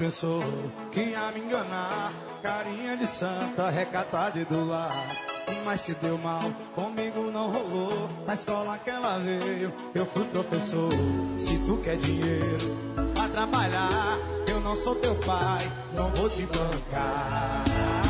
pensou que ia me enganar. Carinha de santa, recatada do lar. Mas se deu mal, comigo não rolou. Na escola que ela veio, eu fui professor. Se tu quer dinheiro pra trabalhar, eu não sou teu pai, não vou te bancar.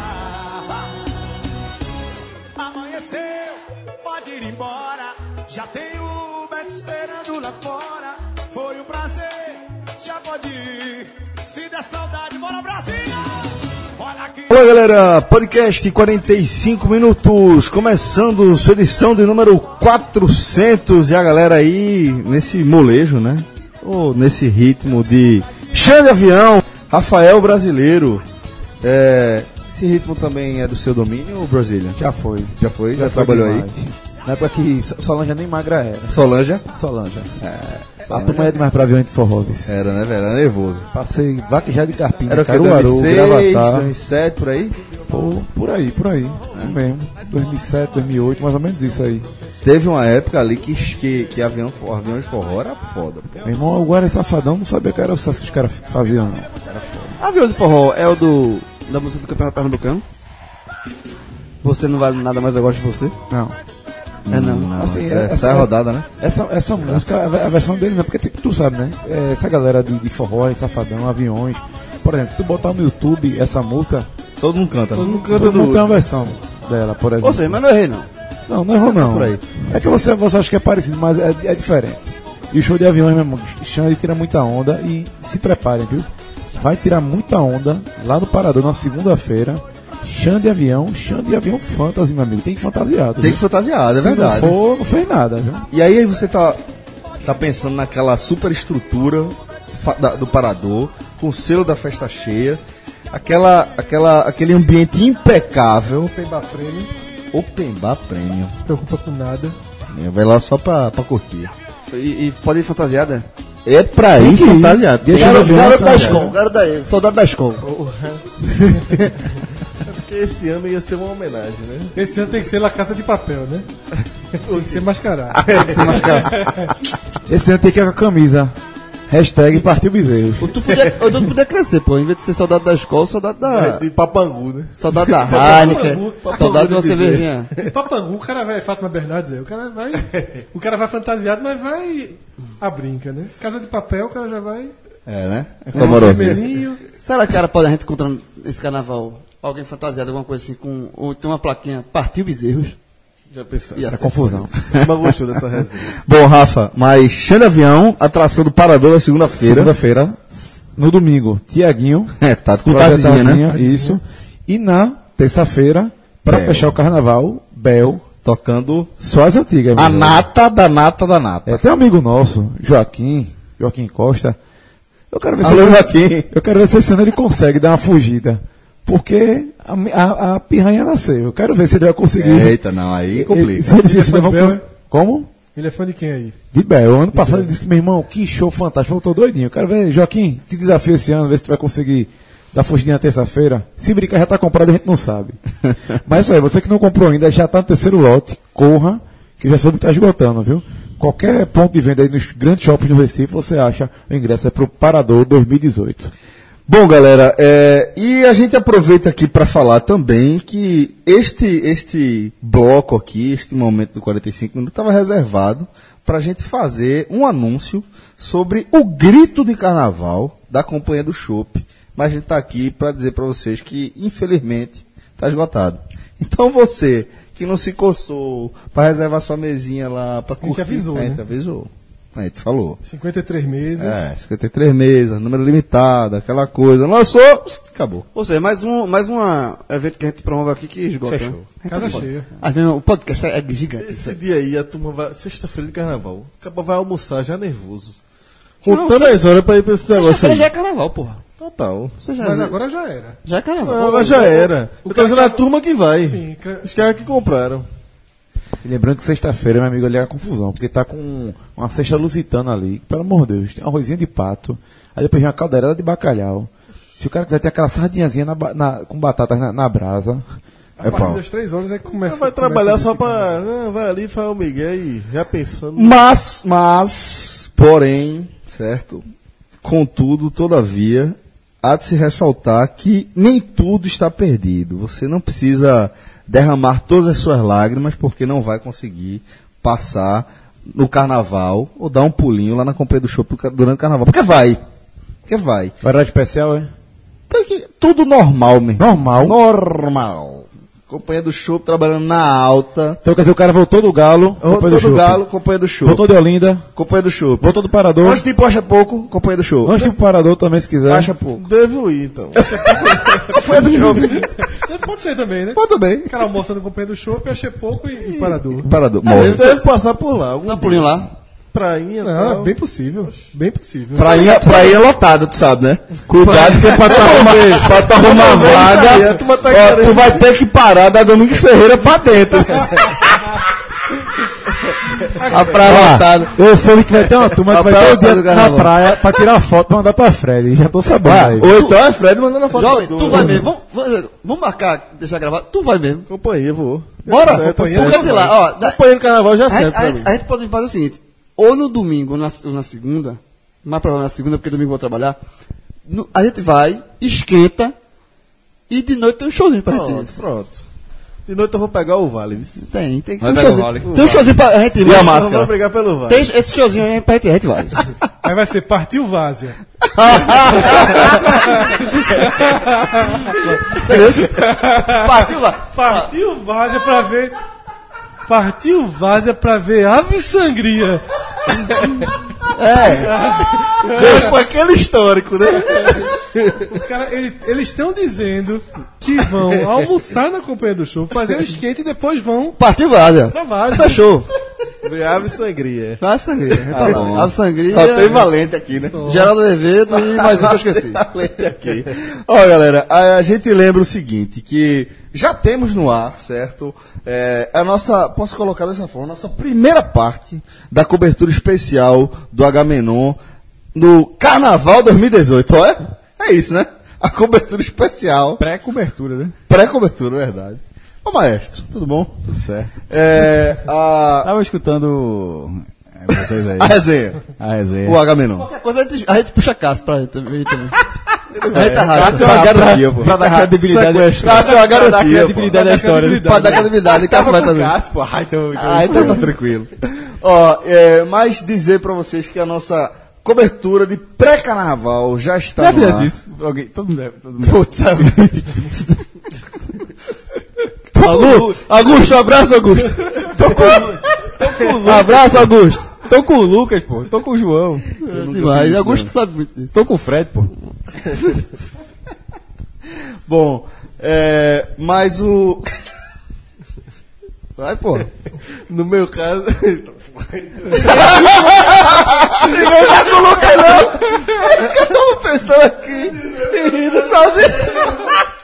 Amanheceu, pode ir embora. Já tem o Uber te esperando lá fora. Foi um prazer, já pode ir. Se der saudade, bora Brasília! Olá galera, podcast 45 minutos, começando sua edição de número 400. E a galera aí nesse molejo, né? Ou nesse ritmo de Xande Avião, Rafael Brasileiro. Esse ritmo também é do seu domínio ou Brasília? Já foi. Já trabalhou demais. aí? Na época que Solange nem magra era. Solange? A turma é demais pra avião de forró. Era, né, velho? Era nervoso. Passei vaquejado de Carpina, Era o que? Caruaru, 2006, Gravatar. 2007, por aí? Por aí. Isso mesmo. 2007, 2008, mais ou menos isso aí. Teve uma época ali que avião de forró era foda. Meu irmão, agora é safadão, não sabia que era o sucesso que os caras faziam, não. Era foda. Avião de forró é o da música do Campeonato Pernambucano? Você não vale nada, mas eu gosto de você? Não. Não, Assim, essa é a rodada, né? Essa música, a versão deles é porque tu sabe, né? Essa galera de forró, safadão, aviões. Por exemplo, se tu botar no YouTube essa música, Todo mundo canta. todo mundo tem uma versão dela, por exemplo. Ou seja, mas não errei não. Não errou não. Por aí. É que você acha que é parecido, mas é diferente. E o show de aviões, meu irmão, Xande tira muita onda e se preparem, viu? Vai tirar muita onda lá no Parador na segunda-feira. Xande Avião Fantasy, meu amigo. Tem que fantasiar. Tem que fantasiar, é verdade. Se não for, não fez nada, viu? E aí você tá pensando naquela super estrutura do Parador, com o selo da festa cheia, aquele ambiente impecável. Open Bar Premium. Não se preocupa com nada. Vai lá só pra curtir. E pode ir fantasiada? É pra ir fantasiado. Garoto da escola, soldado da escola. Porque esse ano ia ser uma homenagem, né? Esse ano tem que ser La Casa de Papel, né? Tem que ser mascarado. Esse ano tem que ir com a camisa. Hashtag Partiu Bezerro. O tu podia crescer, pô. Em vez de ser soldado da escola, soldado da... De Papangu, né? Soldado da Heineken, soldado de uma cervejinha. Papangu, o cara vai, Fátima Bernardes, o cara vai fantasiado, mas vai a brinca, né? Casa de Papel, o cara já vai... É, né? É clamorosinho. Vermelhinho. Será que a gente encontrar nesse carnaval alguém fantasiado, alguma coisa assim, ou tem uma plaquinha Partiu Bezerros? Já pensaste. Essa confusão. Mas gostou dessa resenha. Bom, Rafa, mas Xande Avião, atração do Parador na segunda-feira. Segunda-feira, no domingo, Tiaguinho. Tá com tardezinha, né? Isso. E na terça-feira, pra Bel. fechar o carnaval, Bel. Tocando Só as antigas. a meu. nata da nata da nata. Tem um amigo nosso, Joaquim Costa. Eu quero ver Alô, Joaquim. Eu quero ver se esse ano ele consegue dar uma fugida. Porque a pirranha nasceu. Eu quero ver se ele vai conseguir. Eita, não, aí complica. Se ele disse, Ele é fã vamos de Bel, cons- Como? Ele é fã de quem aí? De Bel. Ano passado ele disse que, meu irmão, que show fantástico. Eu tô doidinho. Eu quero ver, Joaquim, te desafio esse ano, ver se tu vai conseguir dar fugidinha na terça-feira. Se brincar já tá comprado, a gente não sabe. Mas isso aí, você que não comprou ainda, já tá no terceiro lote, corra, que já soube que tá esgotando, viu? Qualquer ponto de venda aí nos grandes shoppings no Recife, você acha o ingresso é pro Parador 2018. Bom, galera, e a gente aproveita aqui para falar também que este bloco aqui, este momento do 45 minutos, estava reservado para a gente fazer um anúncio sobre o grito de carnaval da Companhia do Chopp. Mas a gente está aqui para dizer para vocês que, infelizmente, está esgotado. Então você que não se coçou para reservar sua mesinha lá para curtir, avisou, a gente né? avisou. A gente falou. 53 meses. 53 meses, número limitado, aquela coisa. Lançou, acabou. Ou seja, mais um evento que a gente promove aqui que esgota. Fechou. Né? Casa cheia. O podcast é gigante. Esse dia aí, a turma vai... Sexta-feira de carnaval. Acaba vai almoçar já nervoso. Contando as horas pra ir pra esse negócio Sexta-feira aí. já é carnaval, porra. Total. Mas agora já era. Já é carnaval. Não, agora já era. Eu tô dizendo a turma que vai. Sim, Os caras que compraram. E lembrando que sexta-feira, meu amigo, ali é a confusão, porque tá com uma cesta lusitana ali, pelo amor de Deus, tem um arrozinho de pato, aí depois vem uma caldeirada de bacalhau. Se o cara quiser ter aquela sardinhazinha com batatas na brasa, A partir das 3 horas é que começa. Vai trabalhar só pra... Não, vai ali, faz o Miguel e já pensando... Mas, porém, certo? Contudo, todavia, há de se ressaltar que nem tudo está perdido. Você não precisa derramar todas as suas lágrimas porque não vai conseguir passar no carnaval ou dar um pulinho lá na Companhia do Chopp durante o carnaval. Porque vai. Horário especial, é? Tudo normal, mesmo. Normal. Companhia do Chopp trabalhando na alta. Então quer dizer, o cara voltou do Galo, Voltou do Galo, Companhia do Chopp. voltou de Olinda, Companhia do Chopp. voltou do Parador. Antes de ir pro Acha Pouco, Companhia do Chopp. Antes de ir pro Parador também, se quiser. Acha Pouco. Devo ir, então. Companhia do Chopp. Pode ser também, né? Tudo bem. O cara almoçando com o Companhia do Chopp, achei pouco e Parador. Parador. Ele deve passar por lá. Dá um pulinho lá. Prainha, Não, tal. bem possível. Bem possível. Prainha lotada, tu sabe, né? Cuidado que pra tu arrumar vaga, a turma tá ó, querendo. tu vai ter que parar da Domingos Ferreira pra dentro. A praia lotada. Eu soube que vai ter uma turma que vai ter o dia do na carnaval. praia pra tirar foto e mandar pra Fred. Já tô sabendo aí. Ou então é Fred mandando a foto Jovem, pra tu vai mesmo. Vamos marcar, deixar gravado. Tu vai mesmo. Companhia, vou. Bora, Certo, companhia. certo. Porque de lá, ó. Companhia do carnaval já serve pra mim. A gente pode fazer o seguinte: ou no domingo, ou na segunda, mais provável na segunda, porque domingo eu vou trabalhar. A gente vai, esquenta, e de noite tem um showzinho pra gente. Pronto. De noite eu vou pegar o Vale. Tem um pegar o showzinho. Vale. Tem um showzinho pra gente ir. E a mas- máscara? Eu vou brigar pelo Vale. Tem esse showzinho aí pra gente vai. Aí vai ser Partiu Várzea. Partiu lá. Partiu Várzea pra ver. Partiu Várzea pra ver Ave Sangria. Com aquele histórico, né? O cara, eles estão dizendo que vão almoçar na Companhia do Show, fazer o esquenta e depois vão Partiu Várzea. pra Várzea. Fechou. Ave Sangria. Ave Sangria. Tá bom. Ave Sangria. Ó, tem Valente aqui, né? Geraldo Azevedo e mais um que eu esqueci. Valente aqui. Ó, galera, a gente lembra o seguinte, que já temos no ar, certo? A nossa, posso colocar dessa forma, a nossa primeira parte da cobertura especial do Agamenon no Carnaval 2018, ó, é isso, né? A cobertura especial, Pré-cobertura, né? pré-cobertura, verdade. Ô, maestro, tudo bom? Tudo certo. A Tava escutando vocês aí. resenha, A resenha. o Agamenon. Qualquer coisa a gente puxa Cássio pra ele também. Aí tá Cássio é uma garantia, pô. Pra dar credibilidade. Cássio é uma Pra dar garantia, pô. credibilidade à história. né? Pra dar credibilidade, Cássio vai também. Cássio, pô. Então Ah, então tá tranquilo. Ó, mas dizer pra vocês que a nossa cobertura de pré-carnaval já está já no ar. fizesse isso. Alguém, todo mundo deve. Todo mundo. Puta Augusto, abraço, Augusto. Abraço, Augusto. Tô com o Lucas, pô. Tô com o João. Demais. Augusto sabe muito disso. Tô com o Fred, pô. Bom, mas o... Vai, pô. No meu caso. Eu tava pensando aqui, rindo sozinho.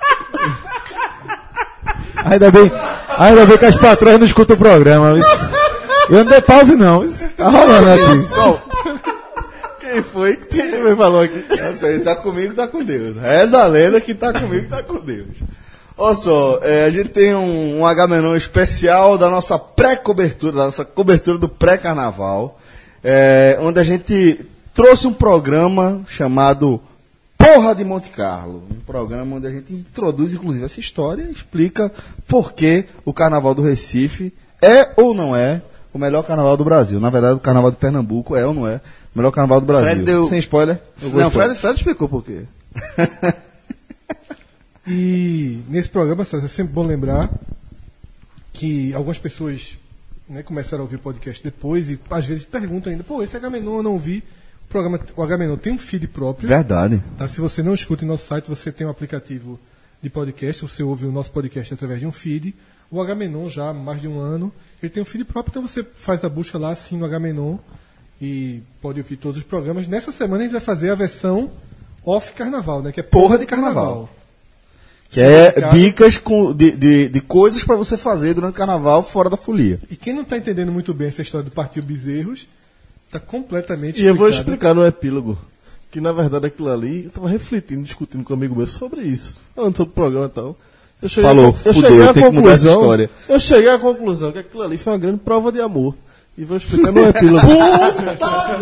Ainda bem que as patroas não escutam o programa. Eu não dei pause, não. Tá rolando aqui. Quem foi que me falou aqui? Essa aí tá comigo, tá com Deus. Reza a lenda que tá comigo, tá com Deus. Olha só, a gente tem um Agamenon especial da nossa pré-cobertura, da nossa cobertura do pré-carnaval, onde a gente trouxe um programa chamado Porra de Monte Carlo. Um programa onde a gente introduz, inclusive, essa história e explica por que o Carnaval do Recife é ou não é o melhor carnaval do Brasil. Na verdade, o Carnaval de Pernambuco é ou não é o melhor carnaval do Brasil. Fred deu- Sem spoiler? Não, Fred explicou por quê. E nesse programa, César, é sempre bom lembrar que algumas pessoas, né, começaram a ouvir o podcast depois e às vezes perguntam ainda, pô, esse Agamenon eu não ouvi. O Agamenon tem um feed próprio. Verdade. Tá? Se você não escuta em nosso site, você tem um aplicativo de podcast, você ouve o nosso podcast através de um feed. O Agamenon já há mais de um ano, ele tem um feed próprio, então você faz a busca lá, assim, no Agamenon, e pode ouvir todos os programas. Nessa semana a gente vai fazer a versão off carnaval, né? Que é Porra de Carnaval. Que é dicas de coisas para você fazer durante o carnaval fora da folia. E quem não está entendendo muito bem essa história do Partiu Bezerros, está completamente E eu vou explicado. explicar no epílogo. Que na verdade aquilo ali, eu tava refletindo, discutindo com um amigo meu sobre isso. Falando sobre o programa e tal. Eu cheguei, Falou, eu fudeu, cheguei à tem que mudar essa conclusão. história. Eu cheguei à conclusão que aquilo ali foi uma grande prova de amor. E vou explicar no epílogo.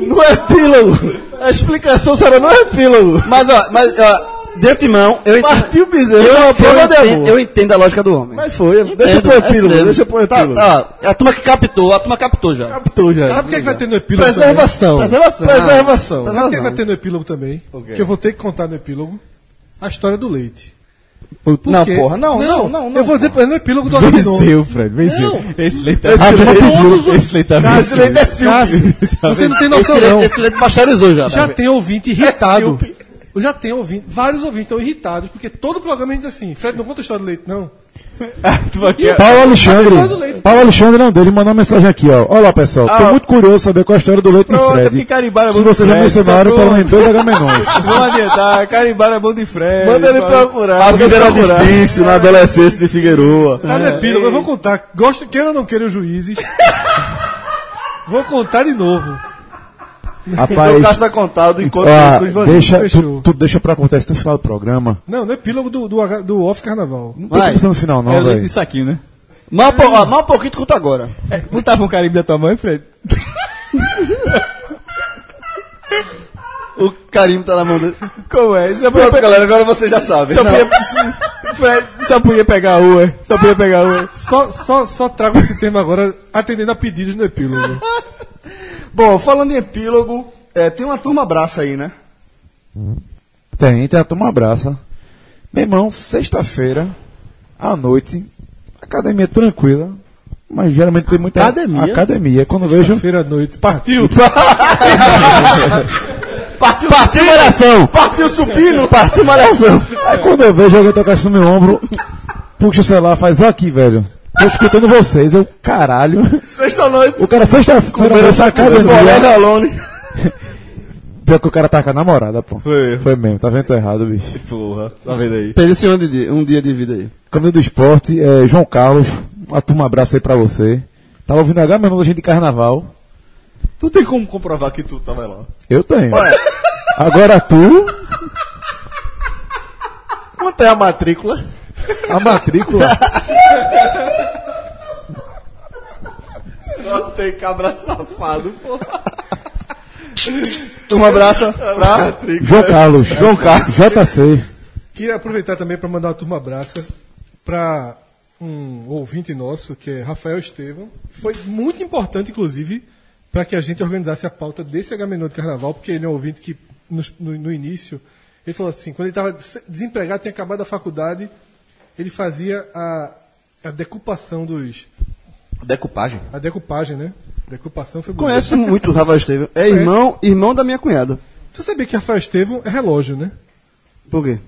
Não é epílogo. A explicação será não é epílogo. Mas, de antemão, eu entendo. Partiu o bezerro. É uma prova de amor. Eu entendo a lógica do homem. Mas foi. Deixa eu pôr epílogo. Deixa eu pôr epílogo. Tá. A turma que captou já. Captou já. Sabe o que, é que vai ter no epílogo Preservação. Preservação. Preservação. também? Sabe o que, é que vai ter no epílogo também? Que eu vou ter que contar no epílogo a história do leite. Não, quê? porra, não. Eu vou dizer pra ele no epílogo do Agamenon. Venceu, Fred, venceu. Esse leite tá Esse leite tá Cássio, Cássio, você não tem noção, não. Esse leite pasteurizou já. Já tem ouvinte irritado. Já tem ouvinte, vários ouvintes estão irritados, porque todo programa a gente diz assim, Fred, não conta a história do leite, não. Paulo Alexandre não dele mandou uma mensagem aqui, ó. Olá, pessoal. Tô muito curioso saber qual é a história do leite de Fred. Se vocês já mencionaram, pelo menos 2 Agamenons. Não adiantar, carimbar é bom de Fred. Manda ele procurar. A vida era difícil na adolescência de Figueroa. Tá no epílogo, eu vou contar. Queira ou não queira os juízes. Vou contar de novo. Então o Cássio vai contar do encontro com os Vanildo. Tu deixa pra acontecer no final do programa. Não, no epílogo do Off Carnaval. Não tem pensando no final, não, É o leite velho. de saquinho, né? Mal um pouquinho tu conta agora. Não tava um carimbo da tua mãe, Fred? O carimbo tá na mão dele. Como é? Pronto, galera, agora você já sabe. Fred, só podia pegar a uva. Só podia pegar a uva. Só trago esse tema agora, atendendo a pedidos no epílogo. Bom, falando em epílogo, tem uma turma abraça aí, né? Tem a turma abraça. Meu irmão, sexta-feira, à noite, academia tranquila, mas geralmente tem muita academia. Quando vejo. Feira à noite. Partiu! Partiu malhação! Partiu supino! Partiu malhação! Aí quando eu vejo alguém tocar isso no meu ombro, puxa o celular, faz aqui, velho. Tô escutando vocês, eu, caralho. Sexta-noite. O cara sexta-feira nessa academia. Alone. Pior que o cara tá com a namorada, pô. Foi mesmo, tá vendo errado, bicho. Porra, tá vendo aí? Perdeu um dia de vida aí. Caminho do Esporte, João Carlos, uma turma abraço aí pra você. Tava ouvindo Agamenon da gente de carnaval. Tu tem como comprovar que tu tava lá? Eu tenho. Agora tu. Quanto é a matrícula? A matrícula. Só tem cabra safado, porra. Turma abraça pra João Carlos. JC. Queria aproveitar também para mandar uma turma abraça para um ouvinte nosso, que é Rafael Estevão. Foi muito importante, inclusive, para que a gente organizasse a pauta desse Agamenon de Carnaval, porque ele é um ouvinte que, no início, ele falou assim, quando ele estava desempregado, tinha acabado a faculdade, ele fazia a decupação dos... Decupagem. A decupagem, né? Decupação foi bonito. Conheço muito o Rafael Estevão. É irmão da minha cunhada. Você sabia que Rafael Estevão é relógio, né? Por quê?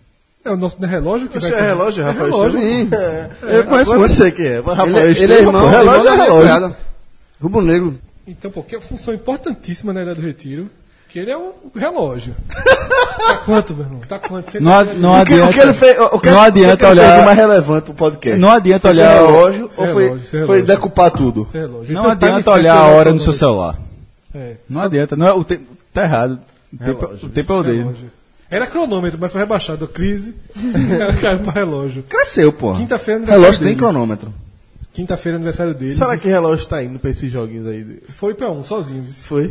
É o nosso relógio que Você vai... é relógio, Rafael relógio. Estevão? Eu conheço Agora eu muito. sei quem é. Mas Rafael Ele é Estevão, irmão, pô, relógio da é minha relógio. cunhada. Rubro Negro. Então, porque é uma função importantíssima na Ilha do Retiro, que ele é o relógio. Tá quanto, meu irmão? Tá quanto? Você Não adianta. O que ele fez, Não adianta ele fez olhar- de mais relevante pro podcast? Não adianta Foi olhar. relógio Ser ou relógio, ser foi relógio. decupar tudo? Esse relógio. Não Então, adianta time olhar a sempre hora é no seu celular. É. Não adianta. Não é, o tempo tá errado. O tempo é o dele. Relógio. Era cronômetro, mas foi rebaixado. A crise caiu para relógio. Cresceu, porra. Quinta-feira é aniversário Relógio tem dele. cronômetro. Quinta-feira é aniversário dele. Será que relógio tá indo pra esses joguinhos aí? Foi pra um, sozinho. Foi?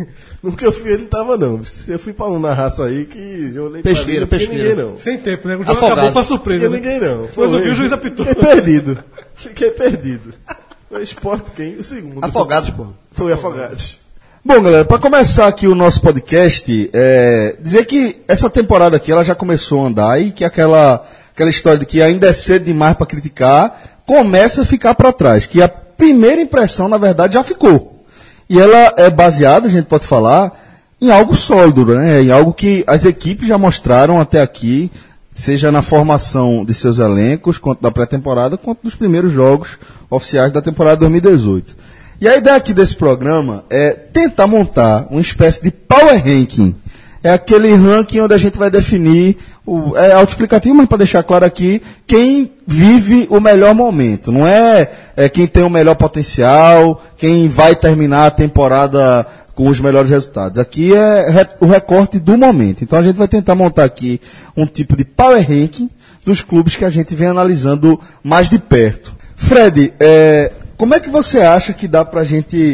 No que eu fui, ele não tava, não. Eu fui pra um na raça aí que eu olhei pra Pesqueira, ele, não tinha pesqueira. ninguém, não. Sem tempo, né? O jogo Afogado. acabou, foi Não surpresa. tinha Né? ninguém, não. Quando viu, o juiz apitou. Fiquei perdido. Fiquei perdido. Foi Sport quem? O segundo. Afogados, pô. Foi Afogados. Bom, galera, para começar aqui o nosso podcast, dizer que essa temporada aqui ela já começou a andar e que aquela história de que ainda é cedo demais para criticar começa a ficar para trás, que a primeira impressão, na verdade, já ficou. E ela é baseada, a gente pode falar, em algo sólido, né? Em algo que as equipes já mostraram até aqui, seja na formação de seus elencos, quanto da pré-temporada, quanto dos primeiros jogos oficiais da temporada 2018. E a ideia aqui desse programa é tentar montar uma espécie de power ranking. É aquele ranking onde a gente vai definir, é autoexplicativo, mas para deixar claro aqui, quem vive o melhor momento. Não é quem tem o melhor potencial, quem vai terminar a temporada com os melhores resultados. Aqui é o recorte do momento. Então a gente vai tentar montar aqui um tipo de power ranking dos clubes que a gente vem analisando mais de perto. Fred, como é que você acha que dá pra gente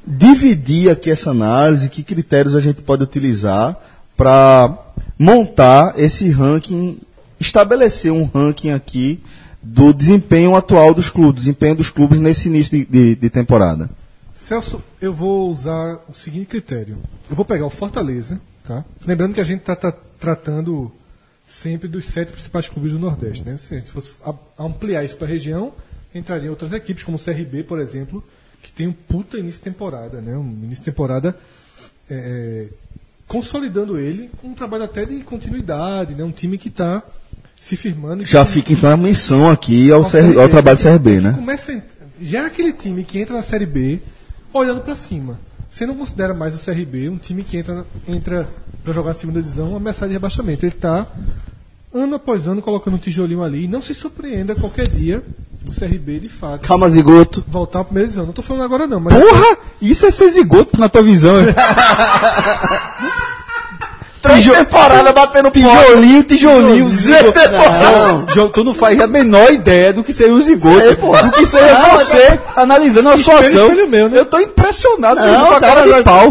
dividir aqui essa análise, que critérios a gente pode utilizar para montar esse ranking, estabelecer um ranking aqui do desempenho atual dos clubes, desempenho dos clubes nesse início de temporada. Celso, eu vou usar o seguinte critério. Eu vou pegar o Fortaleza, tá? Lembrando que a gente está tratando sempre dos 7 principais clubes do Nordeste, né? Se a gente fosse ampliar isso para a região, entrariam outras equipes, como o CRB, por exemplo, que tem um puta início de temporada, né? Um início de temporada consolidando ele com um trabalho até de continuidade, né? Um time que está se firmando. Já fica então a menção aqui ao trabalho do CRB, né? Já é aquele time que entra na Série B olhando para cima. Você não considera mais o CRB um time que entra para jogar na segunda divisão, uma ameaça de rebaixamento. Ele está, ano após ano, colocando um tijolinho ali. E não se surpreenda qualquer dia o CRB, de fato, Calma, Zigoto. voltar à primeira divisão. Não estou falando agora não, mas... Porra! Isso é ser zigoto na tua visão. 3 temporadas batendo Tijolinho, zigoto. Não. João, tu não faz a menor ideia do que seria um zigoto. Sei, porra. Do que seria você analisando a situação. espelho meu, né? Eu tô impressionado com Não, a cara de pau. o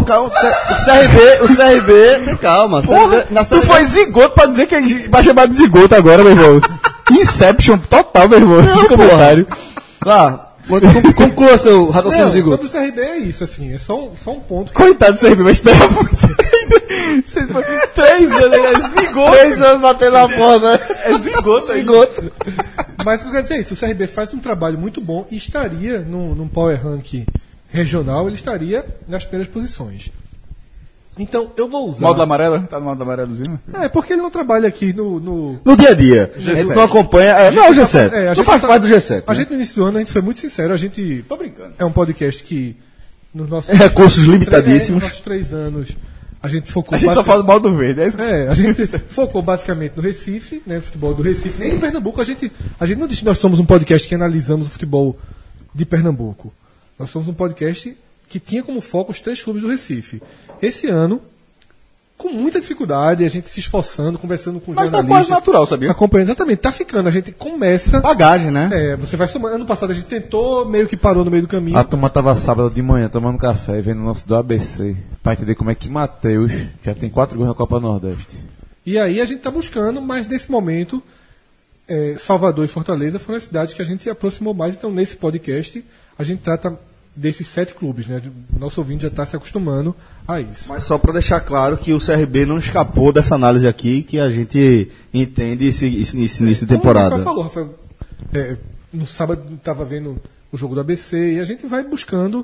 CRB, calma. Porra, na tu foi zigoto pra dizer que vai chamar de zigoto agora, meu irmão. Inception total, meu irmão. Esse comentário. Vá, conclua seu raciocínio, Não, Zigoto. sobre o CRB é isso, assim, é só um ponto. Coitado do CRB, vai esperar muito ainda. Você foi 3 anos, é zigoto. 3 anos batendo na porta, né? É zigoto aí. Zigoto. Mas o que eu quero dizer é isso, o CRB faz um trabalho muito bom e estaria num Power Rank regional, ele estaria nas primeiras posições. Então, eu vou usar... Modo amarelo? Tá no modo amarelozinho? porque ele não trabalha aqui no... No dia a dia. A gente não acompanha. Não é o G7. Não faz parte do G7. A gente, no início do ano, a gente foi muito sincero. A gente... Tô brincando. É um podcast que, nos nossos... Recursos limitadíssimos. Nos nossos 3 anos, a gente focou... A gente só fala do mal do verde, é isso? A gente focou basicamente no Recife, né, futebol do Recife. Nem em Pernambuco, a gente não disse que nós somos um podcast que analisamos o futebol de Pernambuco. Nós somos um podcast que tinha como foco os 3 clubes do Recife. Esse ano, com muita dificuldade, a gente se esforçando, conversando com os Mas tá jornalistas. quase natural, sabia? Acompanhando, exatamente, tá ficando. A gente começa... Bagagem, né? Você vai somando. Ano passado a gente tentou, meio que parou no meio do caminho. A turma tava sábado de manhã tomando café, vendo o nosso do ABC, pra entender como é que Matheus já tem 4 gols na Copa Nordeste. E aí a gente tá buscando, mas nesse momento, Salvador e Fortaleza foram as cidades que a gente se aproximou mais. Então, nesse podcast, a gente trata desses 7 clubes, né? O nosso ouvinte já está se acostumando a isso. Mas só para deixar claro que o CRB não escapou dessa análise aqui, que a gente entende esse início de temporada. Como o Rafael falou, no sábado estava vendo o jogo do ABC e a gente vai buscando,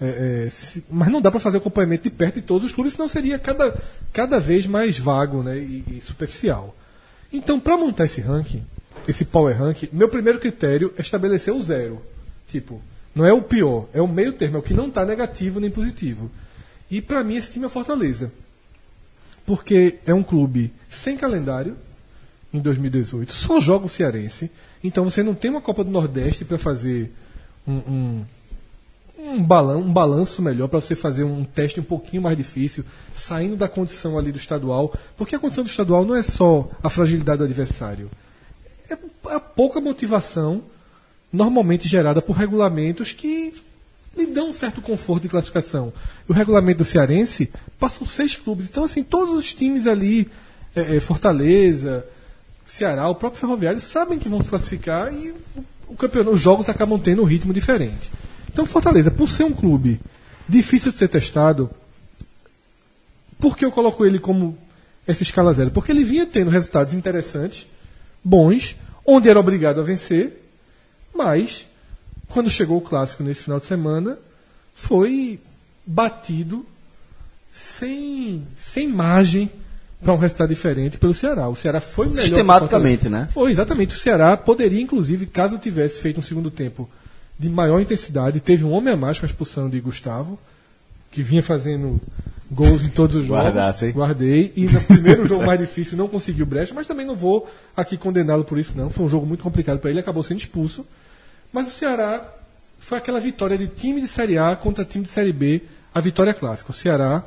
mas não dá para fazer acompanhamento de perto de todos os clubes, senão seria cada vez mais vago, né, e superficial. Então, para montar esse ranking, esse Power Ranking, meu primeiro critério é estabelecer o 0. Tipo, não é o pior, é o meio termo, é o que não está negativo nem positivo. E para mim esse time é Fortaleza. Porque é um clube sem calendário em 2018, só joga o Cearense. Então você não tem uma Copa do Nordeste para fazer um balanço melhor, para você fazer um teste um pouquinho mais difícil, saindo da condição ali do estadual. Porque a condição do estadual não é só a fragilidade do adversário. É a pouca motivação normalmente gerada por regulamentos que lhe dão um certo conforto de classificação. O regulamento do Cearense passam 6 clubes. Então, assim, todos os times ali, Fortaleza, Ceará, o próprio Ferroviário, sabem que vão se classificar e os jogos acabam tendo um ritmo diferente. Então, Fortaleza, por ser um clube difícil de ser testado, por que eu coloco ele como essa escala 0? Porque ele vinha tendo resultados interessantes, bons, onde era obrigado a vencer, mas, quando chegou o clássico nesse final de semana, foi batido sem margem para um resultado diferente pelo Ceará. O Ceará foi melhor. Sistematicamente, né? Foi, exatamente. O Ceará poderia, inclusive, caso tivesse feito um segundo tempo de maior intensidade, teve um homem a mais com a expulsão de Gustavo, que vinha fazendo gols em todos os jogos. Guardasse, hein? Guardei. E no primeiro jogo mais difícil não conseguiu brecha, mas também não vou aqui condená-lo por isso, não. Foi um jogo muito complicado para ele, acabou sendo expulso. Mas o Ceará foi aquela vitória de time de Série A contra time de Série B, a vitória clássica. O Ceará,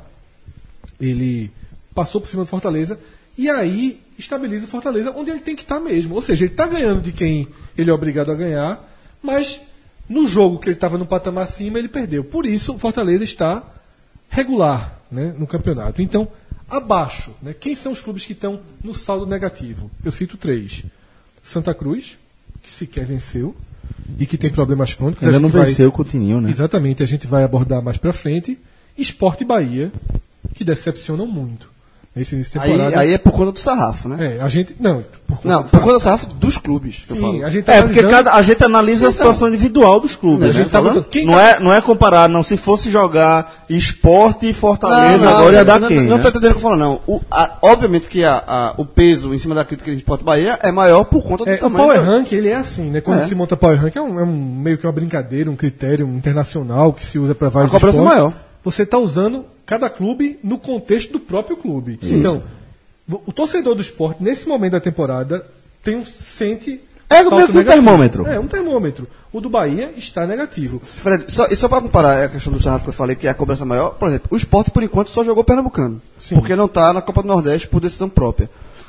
ele passou por cima do Fortaleza e aí estabiliza o Fortaleza onde ele tem que estar mesmo. Ou seja, ele está ganhando de quem ele é obrigado a ganhar, mas No jogo que ele estava no patamar acima, ele perdeu. Por isso, o Fortaleza está regular, né, no campeonato. Então, abaixo, né, quem são os clubes que estão no saldo negativo? Eu cito 3. Santa Cruz, que sequer venceu e que tem problemas crônicos. Ainda não venceu o Coutinho, né? Exatamente, a gente vai abordar mais pra frente. Sport e Bahia, que decepcionam muito. Nesse início de temporada. Aí é por conta do sarrafo, né? A gente. Não, por conta do sarrafo dos clubes. Sim, a gente tá porque a gente analisa a situação individual dos clubes. A gente tá falando, não é comparar, não. Se fosse jogar Sport e Fortaleza, agora ia dar quem? Não tô entendendo o que eu falo, não. Obviamente que o peso em cima da crítica de Sport e Bahia é maior por conta do tamanho. O Power Rank, ele é assim, né? Quando se monta Power Rank, é meio que uma brincadeira, um critério internacional que se usa para vários esportes. A cobrança é maior. Você está usando cada clube no contexto do próprio clube. Isso. Então, o torcedor do Sport, nesse momento da temporada, sente. É meio que um termômetro. É, um termômetro. O do Bahia está negativo. Fred, só para comparar a questão do sarrafo que eu falei, que é a cobrança maior, por exemplo, o Sport, por enquanto, só jogou Pernambucano. Sim. Porque não está na Copa do Nordeste por decisão própria.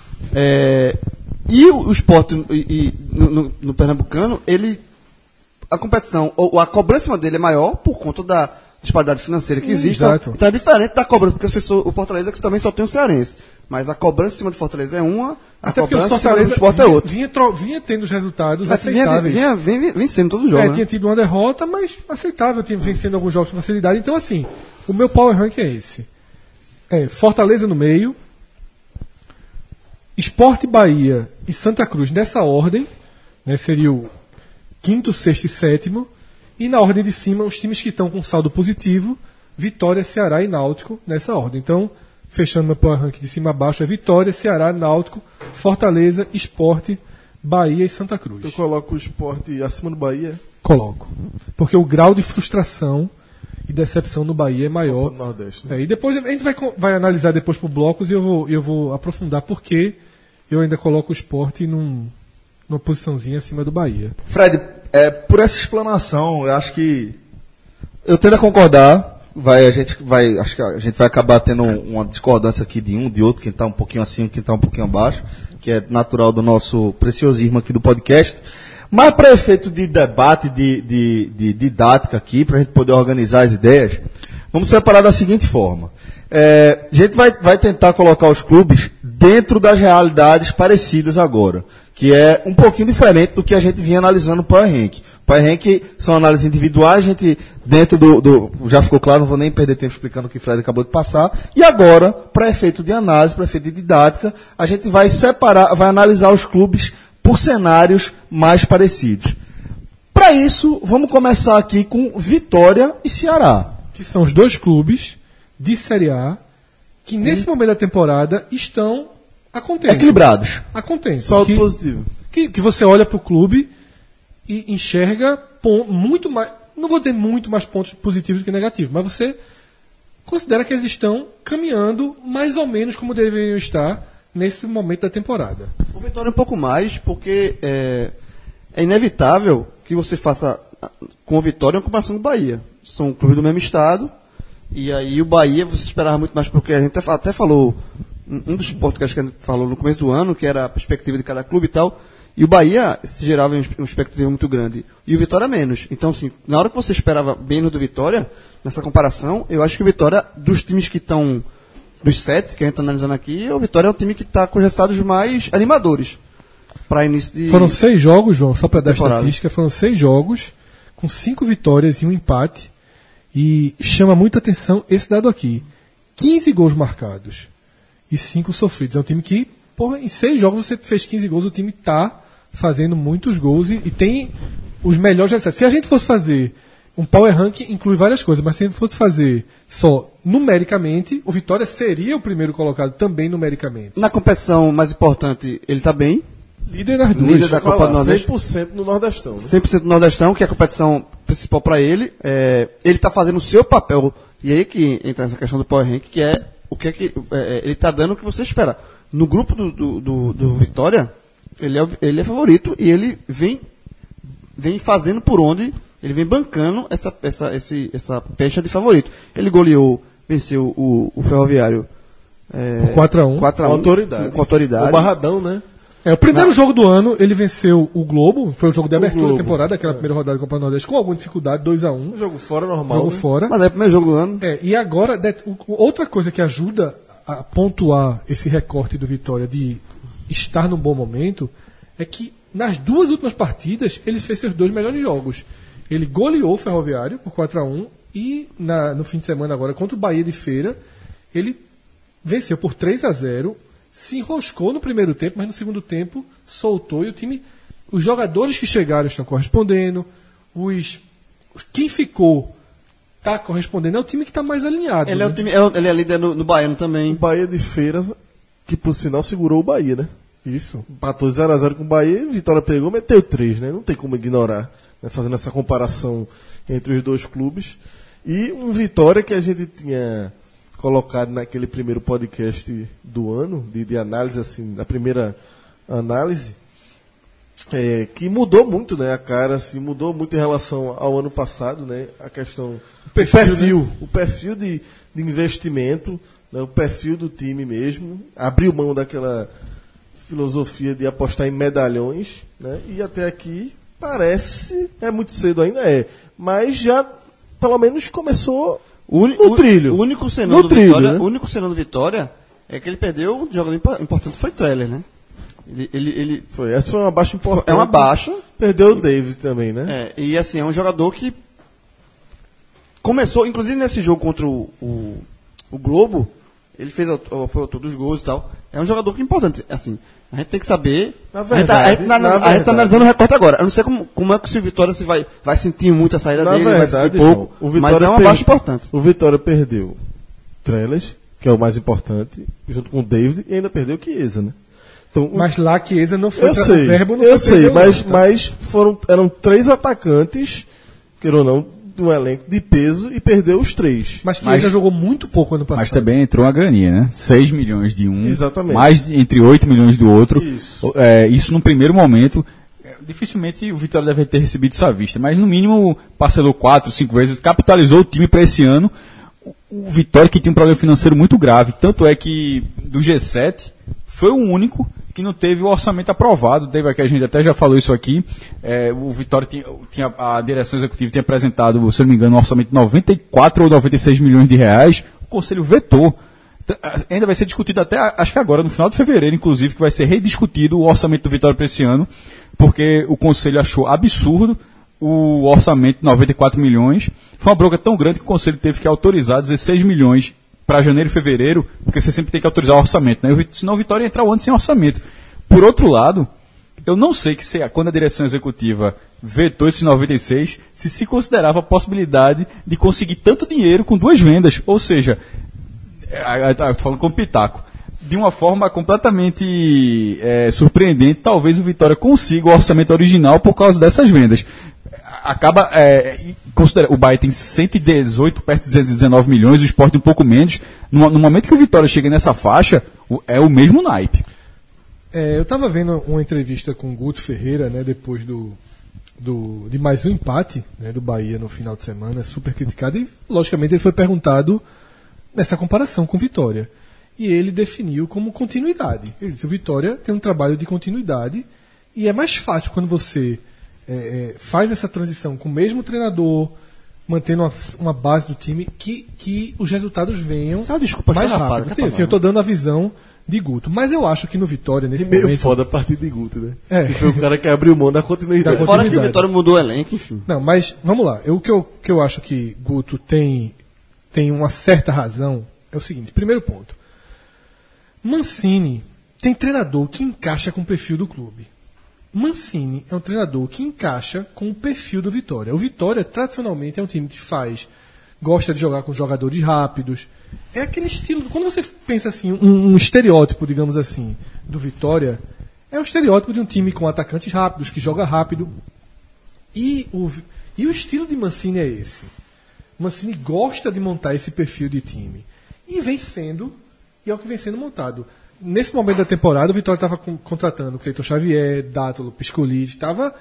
E o Sport no Pernambucano, a competição, ou a cobrança dele é maior por conta da disparidade financeira que existe. Então é diferente da cobrança, porque o Fortaleza que também só tem o cearense. Mas a cobrança em cima do Fortaleza é uma, até cobrança em cima do Sport é outra. Vinha tendo os resultados aceitáveis. Vinha vencendo todos os jogos. Né? Tinha tido uma derrota, mas aceitável, tinha vencendo alguns jogos com facilidade. Então, assim, o meu power rank é esse. Fortaleza no meio, Sport, Bahia e Santa Cruz nessa ordem, né, seria o 5º, 6º e 7º. E na ordem de cima, os times que estão com saldo positivo, Vitória, Ceará e Náutico, nessa ordem. Então, fechando meu power rank de cima a baixo, é Vitória, Ceará, Náutico, Fortaleza, Sport, Bahia e Santa Cruz. Tu coloca o Sport acima do Bahia? Coloco. Porque o grau de frustração e decepção no Bahia é maior. No Nordeste, né? E depois a gente vai analisar depois por blocos e eu vou aprofundar porque eu ainda coloco o Sport numa posiçãozinha acima do Bahia. Fred, por essa explanação, eu acho que eu tendo a concordar, acho que a gente vai acabar tendo uma discordância aqui de um, de outro, quem está um pouquinho acima, quem está um pouquinho abaixo, que é natural do nosso preciosismo aqui do podcast. Mas para efeito de debate, de didática aqui, para a gente poder organizar as ideias, vamos separar da seguinte forma. A gente vai tentar colocar os clubes dentro das realidades parecidas agora, que é um pouquinho diferente do que a gente vinha analisando no Power Rank. O Power Rank são análises individuais, a gente, dentro já ficou claro, não vou nem perder tempo explicando o que o Fred acabou de passar, e agora, para efeito de análise, para efeito de didática, a gente vai analisar os clubes por cenários mais parecidos. Para isso, vamos começar aqui com Vitória e Ceará. Que são os dois clubes de Série A que nesse momento da temporada estão a contento. Equilibrados. A contento. Saldo positivo. Que você olha para o clube e enxerga muito mais, não vou dizer muito mais pontos positivos do que negativos, mas você considera que eles estão caminhando mais ou menos como deveriam estar nesse momento da temporada. O Vitória um pouco mais, porque é inevitável que você faça com o Vitória uma comparação com o Bahia. São clubes do mesmo estado. E aí o Bahia você esperava muito mais, porque a gente até falou, um dos podcasts que a gente falou no começo do ano, que era a perspectiva de cada clube e tal, e o Bahia se gerava uma expectativa muito grande, e o Vitória menos. Então, assim, na hora que você esperava menos do Vitória, nessa comparação, eu acho que o Vitória, dos times que estão, dos 7 que a gente está analisando aqui, o Vitória é um time que está com resultados mais animadores para início de... Foram 6 jogos, João, só para dar estatística, foram 6 jogos, com 5 vitórias e 1 empate. E chama muita atenção esse dado aqui. 15 gols marcados e 5 sofridos. É um time que, em 6 jogos você fez 15 gols, o time está fazendo muitos gols e tem os melhores resultados. Se a gente fosse fazer um Power Rank, inclui várias coisas, mas se a gente fosse fazer só numericamente, o Vitória seria o primeiro colocado também numericamente. Na competição mais importante, ele está bem. Líder nas duas. Líder da Copa do Nordeste. 100% no Nordestão. Né? 100% no Nordestão, que é a competição principal para ele. Ele está fazendo o seu papel. E aí que entra essa questão do Power Rank, que é o que é que ele está dando o que você espera. No grupo do Vitória, ele é favorito e ele vem fazendo por onde, ele vem bancando essa pecha de favorito. Ele goleou, venceu o Ferroviário por 4-1. Com autoridade. Com autoridade. O Barradão, né? O primeiro jogo do ano, ele venceu o Globo, foi o jogo de abertura da temporada, aquela primeira rodada do Campeonato Nordeste, com alguma dificuldade, 2-1. Jogo fora normal. Jogo né? fora. Mas é o primeiro jogo do ano. E agora, outra coisa que ajuda a pontuar esse recorte do Vitória de estar num bom momento é que nas 2 últimas partidas ele fez seus 2 melhores jogos. Ele goleou o Ferroviário por 4-1 e no fim de semana agora contra o Bahia de Feira ele venceu por 3-0, se enroscou no primeiro tempo, mas no segundo tempo soltou e o time, os jogadores que chegaram estão correspondendo, quem ficou está correspondendo, é o time que está mais alinhado. Ele, né? ele é líder no Baiano também. O Bahia de Feira, que por sinal segurou o Bahia, né? Isso. Empatou 0-0 com o Bahia, Vitória pegou, meteu 3, né? Não tem como ignorar, né? Fazendo essa comparação entre os dois clubes. E um Vitória que a gente tinha colocado naquele primeiro podcast do ano, de análise, assim, da primeira análise, que mudou muito, né? A cara, assim, mudou muito em relação ao ano passado, né? A questão... O perfil de investimento, né? O perfil do time mesmo, abriu mão daquela filosofia de apostar em medalhões, né? E até aqui parece, é muito cedo ainda, mas já pelo menos começou no trilho. O único senão do Vitória é que ele perdeu, o jogador importante foi o Treller, né? Essa foi uma baixa importante. É uma baixa. Perdeu o David também, né? E assim, é um jogador que começou, inclusive nesse jogo contra o Globo, ele foi autor dos gols e tal. É um jogador que é importante. Assim, a gente tem que saber. Na verdade, a gente tá analisando o recorte agora. Eu não sei como é que o Vitória vai sentir muito a saída dele, verdade, vai sentir pouco. O Vitória mas é uma baixa importante. O Vitória perdeu Trellis, que é o mais importante, junto com o David, e ainda perdeu o Chiesa, né? Então, mas lá que Chiesa não foi para o verbo, não eu foi sei, perdeu, mas eram 3 atacantes, queira ou não, de um elenco de peso e perdeu os 3. Mas Chiesa jogou muito pouco ano passado. Mas também entrou uma graninha, né? 6 milhões de um, exatamente, mais entre 8 milhões do outro. Isso, isso no primeiro momento. Dificilmente o Vitória deve ter recebido isso à vista, mas no mínimo parcelou 4, 5 vezes, capitalizou o time para esse ano. O Vitória que tinha um problema financeiro muito grave, tanto é que do G7 foi o único que não teve o orçamento aprovado. Teve aqui, a gente até já falou isso aqui. O Vitória tinha a direção executiva tinha apresentado, se eu não me engano, um orçamento de 94 ou 96 milhões de reais. O Conselho vetou. Ainda vai ser discutido até, acho que agora, no final de fevereiro, inclusive, que vai ser rediscutido o orçamento do Vitória para esse ano, porque o Conselho achou absurdo o orçamento de 94 milhões. Foi uma bronca tão grande que o Conselho teve que autorizar 16 milhões para janeiro e fevereiro, porque você sempre tem que autorizar o orçamento, né? Senão o Vitória ia entrar o ano sem orçamento. Por outro lado, eu não sei quando a direção executiva vetou esses 96, se considerava a possibilidade de conseguir tanto dinheiro com 2 vendas, ou seja, estou falando com pitaco, de uma forma completamente surpreendente, talvez o Vitória consiga o orçamento original por causa dessas vendas. Acaba, o Bahia tem 118, perto de 219 milhões, o Sport um pouco menos. No momento que o Vitória chega nessa faixa, é o mesmo naipe. Eu estava vendo uma entrevista com o Guto Ferreira, né, depois de mais um empate, né, do Bahia no final de semana, super criticado, e logicamente ele foi perguntado nessa comparação com o Vitória. E ele definiu como continuidade. Ele disse: o Vitória tem um trabalho de continuidade e é mais fácil quando você faz essa transição com o mesmo treinador, mantendo uma base do time, que os resultados venham mais rápido. Sim, eu estou dando a visão de Guto. Mas eu acho que no Vitória, nesse meio momento... foda a partir de Guto, né? Que foi o cara que abriu mão da continuidade. Fora que o Vitória mudou o elenco, enfim. Não, mas vamos lá. O que eu acho que Guto tem uma certa razão é o seguinte. Primeiro ponto. Mancini tem treinador que encaixa com o perfil do clube. Mancini é um treinador que encaixa com o perfil do Vitória. O Vitória, tradicionalmente, é um time que gosta de jogar com jogadores rápidos. É aquele estilo... Quando você pensa assim, um estereótipo, digamos assim, do Vitória, é o estereótipo de um time com atacantes rápidos, que joga rápido. E o estilo de Mancini é esse. Mancini gosta de montar esse perfil de time. E é o que vem sendo montado. Nesse momento da temporada, o Vitória estava contratando Cleiton Xavier, Dátolo, Piscolite, estava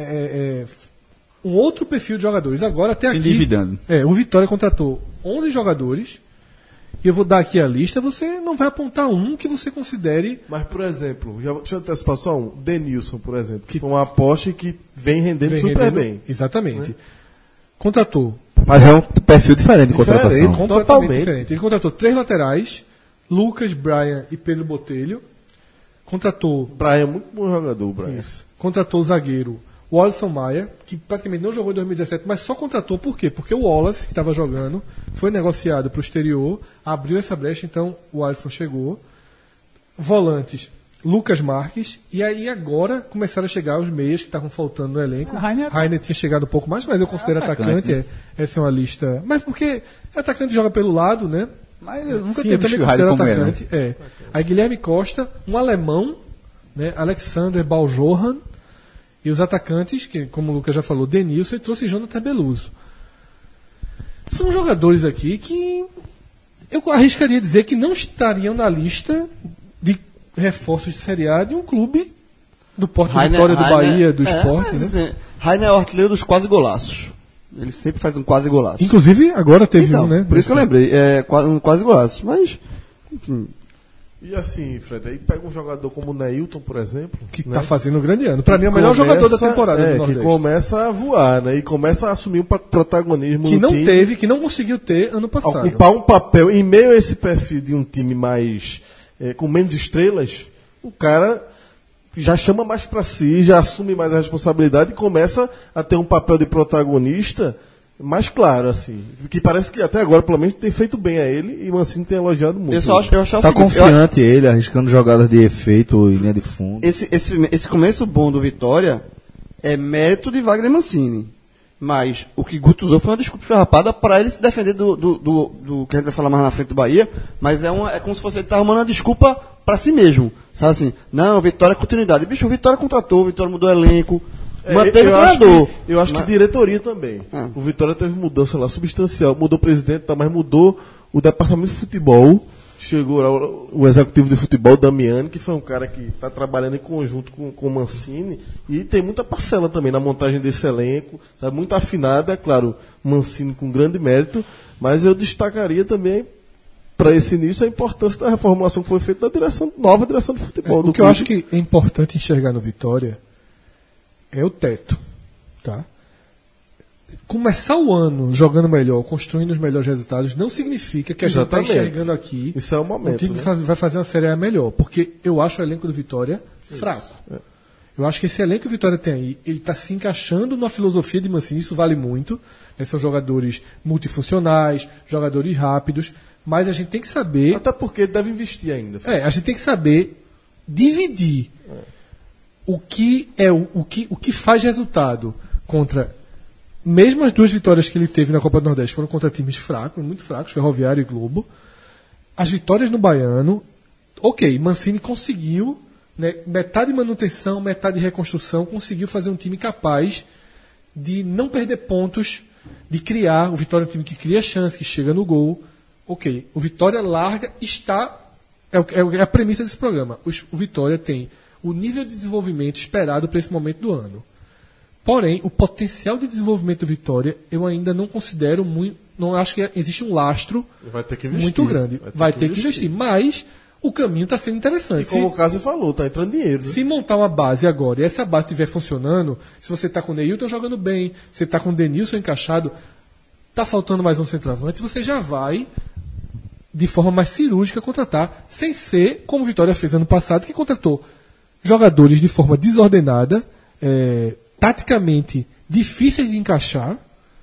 um outro perfil de jogadores. Agora, até se aqui... endividando. O Vitória contratou 11 jogadores e eu vou dar aqui a lista, você não vai apontar um que você considere... Mas, por exemplo, deixa eu antecipar só um. Denilson, por exemplo, que foi uma aposta que vem rendendo super bem. Exatamente. Contratou. Mas é um perfil diferente de contratação. Completamente Totalmente. diferente. Ele contratou 3 laterais, Lucas, Brian e Pedro Botelho. Contratou... Brian é muito bom jogador, Brian. Isso. Contratou o zagueiro o Alisson Maia, que praticamente não jogou em 2017, mas só contratou por quê? Porque o Wallace, que estava jogando, foi negociado para o exterior, abriu essa brecha, então o Alisson chegou. Volantes, Lucas Marques, e aí agora começaram a chegar os meias que estavam faltando no elenco. Rainer tinha chegado um pouco mais, mas eu considero atacante, né? essa é uma lista... Mas porque atacante joga pelo lado, né? Mas eu nunca Sim, teve eu também Rainer considero como atacante. Aí Guilherme Costa, um alemão, né? Alexander Baljohan, e os atacantes, que, como o Lucas já falou, Denilson, e trouxe Jonathan Beluso. São jogadores aqui que eu arriscaria dizer que não estariam na lista de reforços de Série A de um clube do Porto de Vitória, do Bahia, do Sport. Né? Rainer é o artilheiro dos quase golaços. Ele sempre faz um quase golaço. Inclusive, agora teve então, um, né? Por isso que eu lembrei. É um quase golaço. Mas, enfim. E assim, Fred, aí pega um jogador como o Neilton, por exemplo, Que né? está fazendo um grande ano. Para mim, é o melhor jogador da temporada do que Nordeste. começa a voar, né? E começa a assumir um protagonismo Que no não time, teve, que não conseguiu ter ano passado. ocupar um papel em meio a esse perfil de um time mais com menos estrelas. O cara já chama mais para si, já assume mais a responsabilidade e começa a ter um papel de protagonista mais claro, assim. Que parece que até agora, pelo menos, tem feito bem a ele e o Mancini tem elogiado muito. Eu acho o Tá seguinte, confiante ele, arriscando jogadas de efeito em linha de fundo. Esse começo bom do Vitória é mérito de Wagner Mancini. Mas o que Guto usou foi uma desculpa esfarrapada para ele se defender do que a gente vai falar mais na frente do Bahia, mas é como se fosse ele estar arrumando uma desculpa para si mesmo. Sabe assim? Não, Vitória é continuidade. Bicho, o Vitória contratou, o Vitória mudou o elenco. Manteve o treinador. Eu acho que diretoria também. O Vitória teve mudança lá substancial. Mudou o presidente, mas mudou o departamento de futebol. Chegou lá o executivo de futebol, Damiani, que foi um cara que está trabalhando em conjunto com o Mancini. E tem muita parcela também na montagem desse elenco. Sabe, muito afinada, é claro, Mancini com grande mérito. Mas eu destacaria também, para esse início, a importância da reformulação que foi feita da nova direção de futebol. O que eu acho que é importante enxergar no Vitória é o teto, tá? Começar o ano jogando melhor, construindo os melhores resultados, não significa que a gente está enxergando aqui isso é o momento, um time né? que vai fazer uma Série A melhor, porque eu acho o elenco do Vitória fraco. Eu acho que esse elenco que o Vitória tem aí, ele está se encaixando na filosofia de Mancini, isso vale muito, né? São jogadores multifuncionais, jogadores rápidos, mas a gente tem que saber... Até porque deve investir ainda. a gente tem que saber dividir o que faz resultado contra... Mesmo as 2 vitórias que ele teve na Copa do Nordeste foram contra times fracos, muito fracos, Ferroviário e Globo. As vitórias no Baiano, ok, Mancini conseguiu, né, metade manutenção, metade reconstrução, conseguiu fazer um time capaz de não perder pontos, de criar. O Vitória é um time que cria chance, que chega no gol. Ok, o Vitória larga, é a premissa desse programa. O Vitória tem o nível de desenvolvimento esperado para esse momento do ano. Porém, o potencial de desenvolvimento do Vitória eu ainda não considero muito. Não acho que existe um lastro muito grande. Vai ter que investir. Mas o caminho está sendo interessante. E como o Cássio falou, está entrando dinheiro. Né? Se montar uma base agora e essa base estiver funcionando, se você está com o Neilton jogando bem, você está com o Denilson encaixado, está faltando mais um centroavante, você já vai, de forma mais cirúrgica, contratar, sem ser como o Vitória fez ano passado, que contratou jogadores de forma desordenada, taticamente difíceis de encaixar,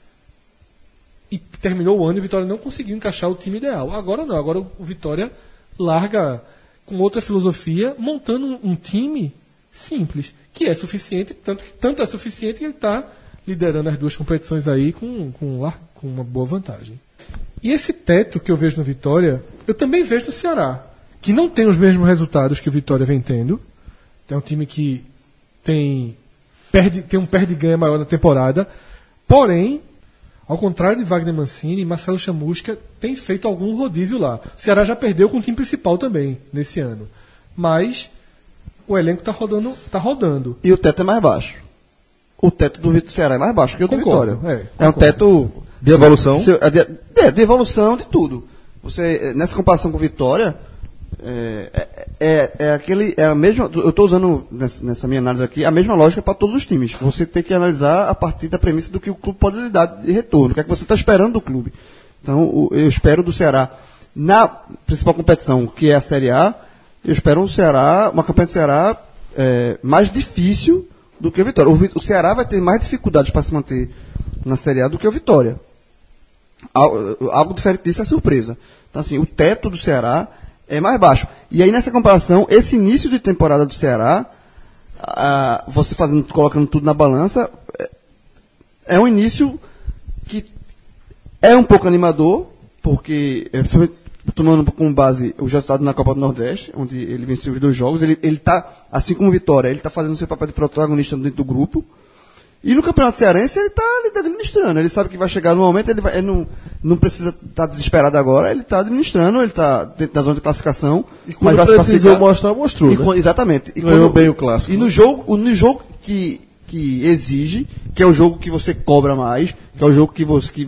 e terminou o ano e o Vitória não conseguiu encaixar o time ideal. Agora não, agora o Vitória larga com outra filosofia, montando um time simples, que é suficiente, tanto é suficiente que ele está liderando as 2 competições aí com uma boa vantagem. E esse teto que eu vejo no Vitória, eu também vejo no Ceará, que não tem os mesmos resultados que o Vitória vem tendo. É um time que tem um perde-ganha maior na temporada. Porém, ao contrário de Wagner Mancini, Marcelo Chamusca tem feito algum rodízio lá. O Ceará já perdeu com o time principal também, nesse ano. Mas o elenco está rodando. E o teto é mais baixo. O teto do Ceará é mais baixo que o do Vitória. É um teto... De evolução? De evolução de tudo. nessa comparação com o Vitória, a mesma. Eu estou usando nessa minha análise aqui a mesma lógica para todos os times. Você tem que analisar a partir da premissa do que o clube pode lhe dar de retorno, o que é que você está esperando do clube. Então, eu espero do Ceará, na principal competição, que é a Série A, eu espero uma campanha do Ceará mais difícil do que o Vitória. O Ceará vai ter mais dificuldades para se manter na Série A do que o Vitória. Algo diferente disso é surpresa. Então, assim, o teto do Ceará é mais baixo. E aí, nessa comparação, esse início de temporada do Ceará, você colocando tudo na balança, é um início que é um pouco animador, porque, tomando como base o resultado na Copa do Nordeste, onde ele venceu os 2 jogos, ele está, assim como o Vitória, ele está fazendo seu papel de protagonista dentro do grupo. E no Campeonato Cearense ele está administrando. Ele sabe que vai chegar no momento, ele não precisa estar desesperado agora, ele está administrando, ele está dentro da zona de classificação. E quando mas precisou mostrar, mostrou, né? Exatamente. E ganhou bem o clássico. E no jogo que exige, que é o jogo que você cobra mais, que é o jogo que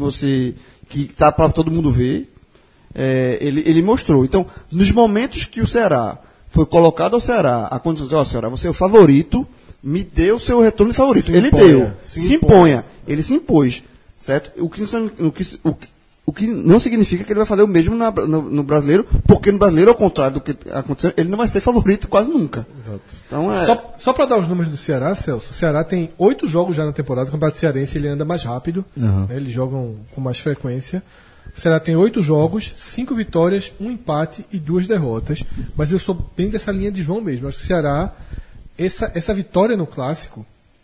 está para todo mundo ver, ele mostrou. Então, nos momentos que o Ceará foi colocado ao Ceará, a condição de Ceará, você é o favorito, me dê o seu retorno de favorito. Ele deu. Se imponha. Ele se impôs. Certo? O que não significa que ele vai fazer o mesmo no brasileiro, porque no brasileiro, ao contrário do que aconteceu, ele não vai ser favorito quase nunca. Exato. Então, Só para dar os números do Ceará, Celso, o Ceará tem 8 jogos já na temporada, o Campeonato Cearense ele anda mais rápido, né, eles jogam com mais frequência. O Ceará tem 8 jogos, 5 vitórias, 1 empate e 2 derrotas, mas eu sou bem dessa linha de João mesmo. Acho que o Ceará, essa vitória no Clássico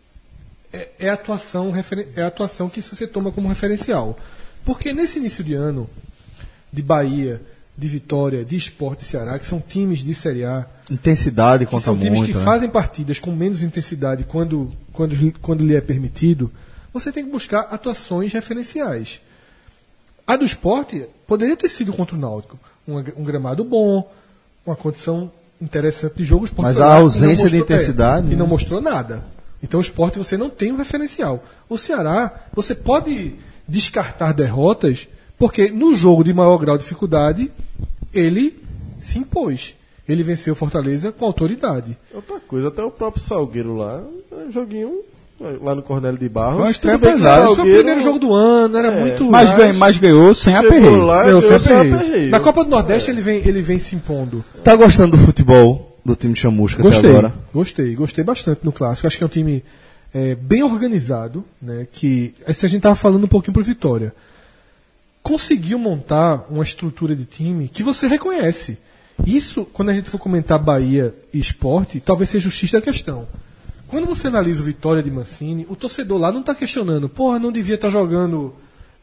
é a atuação que você toma como referencial. Porque nesse início de ano, de Bahia, de Vitória, de Sport e Ceará, que são times de Série A, Intensidade que conta são times muito. que né? fazem partidas com menos intensidade quando lhe é permitido, você tem que buscar atuações referenciais. A do Sport poderia ter sido contra o Náutico. Um gramado bom, uma condição interessante de jogo. Mas a ausência de intensidade... E não mostrou nada. Então o Sport você não tem um referencial. O Ceará, você pode descartar derrotas, porque no jogo de maior grau de dificuldade, ele se impôs. Ele venceu o Fortaleza com autoridade. Outra coisa, até o próprio Salgueiro lá, joguinho lá no Cornélio de Barros. Foi uma estreia Tudo bem que pesada. Esse foi o primeiro jogo do ano, era muito... Mas ganhou sem aperreio. lá, Ganhou ganhou sem sem aperreio. aperreio. Na Copa do Nordeste ele vem se impondo. Tá gostando do futebol do time de Chamusca até agora? Gostei bastante no Clássico. Acho que é um time bem organizado, né? Que se a gente estava falando um pouquinho pro Vitória, conseguiu montar uma estrutura de time que você reconhece. Isso, quando a gente for comentar Bahia e Sport, talvez seja o X da questão. Quando você analisa o Vitória de Mancini, o torcedor lá não está questionando, não devia estar jogando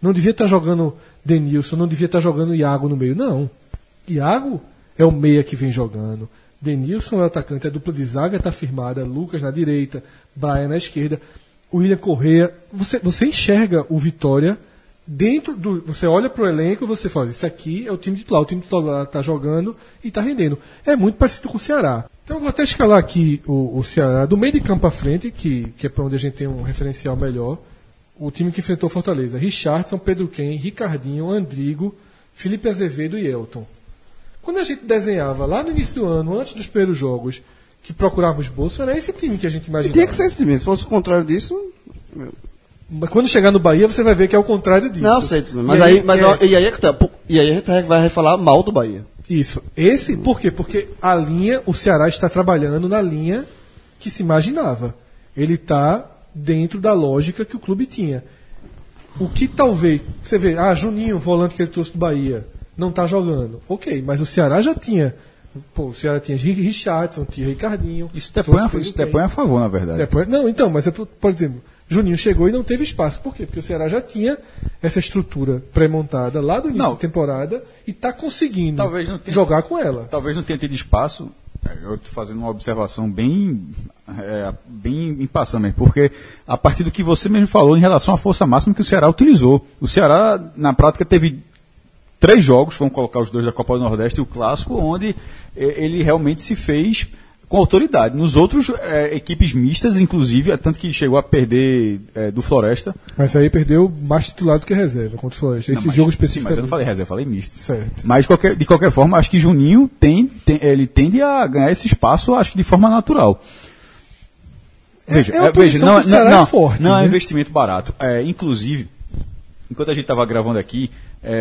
Denilson, não devia estar jogando Iago no meio. Não. Iago é o meia que vem jogando. Denilson é o atacante, a dupla de zaga está firmada, Lucas na direita, Brian na esquerda, William Correa. Você enxerga o Vitória dentro do. Você olha para o elenco e você fala, isso aqui é o time titular está jogando e está rendendo. É muito parecido com o Ceará. Então eu vou até escalar aqui o Ceará, do meio de campo à frente, que é para onde a gente tem um referencial melhor. O time que enfrentou Fortaleza: Richardson, Pedro Ken, Ricardinho, Andrigo, Felipe Azevedo e Elton. Quando a gente desenhava lá no início do ano, antes dos primeiros jogos, que procurava os bolsos, era esse time que a gente imaginava. Tinha que ser esse time. Se fosse o contrário disso... Mas quando chegar no Bahia, você vai ver que é o contrário disso. Não, sei. Mas e aí a gente vai falar mal do Bahia. Isso. Por quê? Porque o Ceará está trabalhando na linha que se imaginava. Ele está dentro da lógica que o clube tinha. O que talvez... Você vê, Juninho, volante que ele trouxe do Bahia, não está jogando. Ok, mas o Ceará já tinha... o Ceará tinha Richardson, tinha Ricardinho... Isso depõe a favor, na verdade. Mas, por exemplo, Juninho chegou e não teve espaço. Por quê? Porque o Ceará já tinha essa estrutura pré-montada lá do início da temporada e está conseguindo jogar com ela. Talvez não tenha tido espaço. Eu estou fazendo uma observação bem em passando mesmo, porque a partir do que você mesmo falou em relação à força máxima que o Ceará utilizou. O Ceará, na prática, teve 3 jogos, vamos colocar os 2 da Copa do Nordeste e o Clássico, onde ele realmente se fez com autoridade. Nos outros, equipes mistas, inclusive, tanto que chegou a perder do Floresta. Mas aí perdeu mais titular do que reserva contra o Floresta. Esse jogo específico. Sim, mas eu não falei reserva, eu falei misto. Certo. Mas, de qualquer forma, acho que Juninho ele tende a ganhar esse espaço, acho que de forma natural. Veja, uma posição que o Ceará é forte, não né? é um investimento barato. Inclusive, enquanto a gente estava gravando aqui,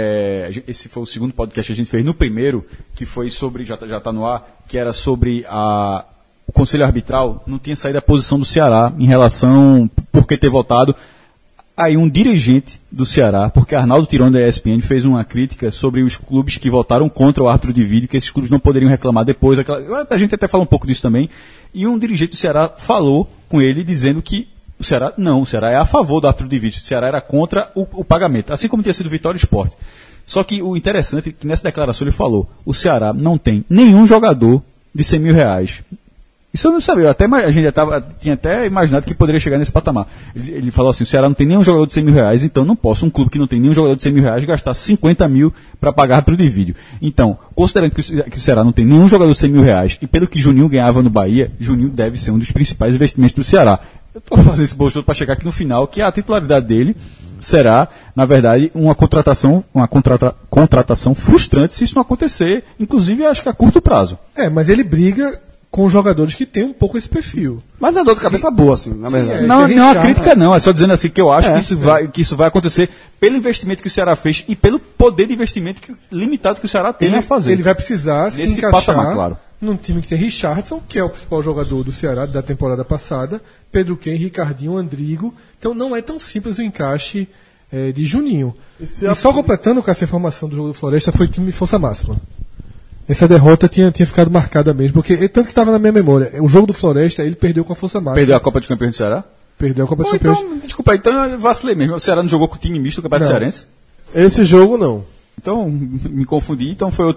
esse foi o segundo podcast que a gente fez. No primeiro, que foi sobre, já está no ar, que era sobre o Conselho Arbitral, não tinha saído a posição do Ceará em relação por que ter votado. Aí um dirigente do Ceará, porque Arnaldo Tironi da ESPN fez uma crítica sobre os clubes que votaram contra o árbitro de vídeo, que esses clubes não poderiam reclamar depois. A gente até falou um pouco disso também. E um dirigente do Ceará falou com ele dizendo que o Ceará é a favor do árbitro de vídeo. O Ceará era contra o pagamento, assim como tinha sido o Vitória Sport. Só que o interessante é que nessa declaração ele falou: o Ceará não tem nenhum jogador de R$100 mil. Isso eu não sabia, a gente tinha até imaginado que poderia chegar nesse patamar. Ele falou assim: o Ceará não tem nenhum jogador de R$100 mil, então não posso, um clube que não tem nenhum jogador de R$100 mil, gastar 50 mil para pagar árbitro de vídeo. Então, considerando que o Ceará não tem nenhum jogador de R$100 mil, e pelo que Juninho ganhava no Bahia, Juninho deve ser um dos principais investimentos do Ceará. Eu estou fazendo esse bolso todo para chegar aqui no final, que a titularidade dele será, na verdade, uma contratação frustrante se isso não acontecer, inclusive acho que a curto prazo. Mas ele briga com jogadores que têm um pouco esse perfil. Mas é dor de cabeça boa, assim, na verdade. Não é uma crítica, não. É só dizendo assim que eu acho que isso vai acontecer pelo investimento que o Ceará fez e pelo poder de investimento limitado que o Ceará tem a fazer. Ele vai precisar se nesse encaixar patamar, claro, num time que tem Richardson, que é o principal jogador do Ceará da temporada passada, Pedro Ken, Ricardinho, Andrigo. Então não é tão simples o encaixe de Juninho. E só completando com essa informação do jogo do Floresta, foi time de força máxima. Essa derrota tinha ficado marcada mesmo, porque tanto que estava na minha memória. O jogo do Floresta, ele perdeu com a força máxima. Perdeu a Copa de Campeões do Ceará? Perdeu a Copa de Campeões. Então, desculpa aí, então eu vacilei mesmo. O Ceará não jogou com o time misto do Campeonato Cearense? Esse jogo não. Então, me confundi. Então foi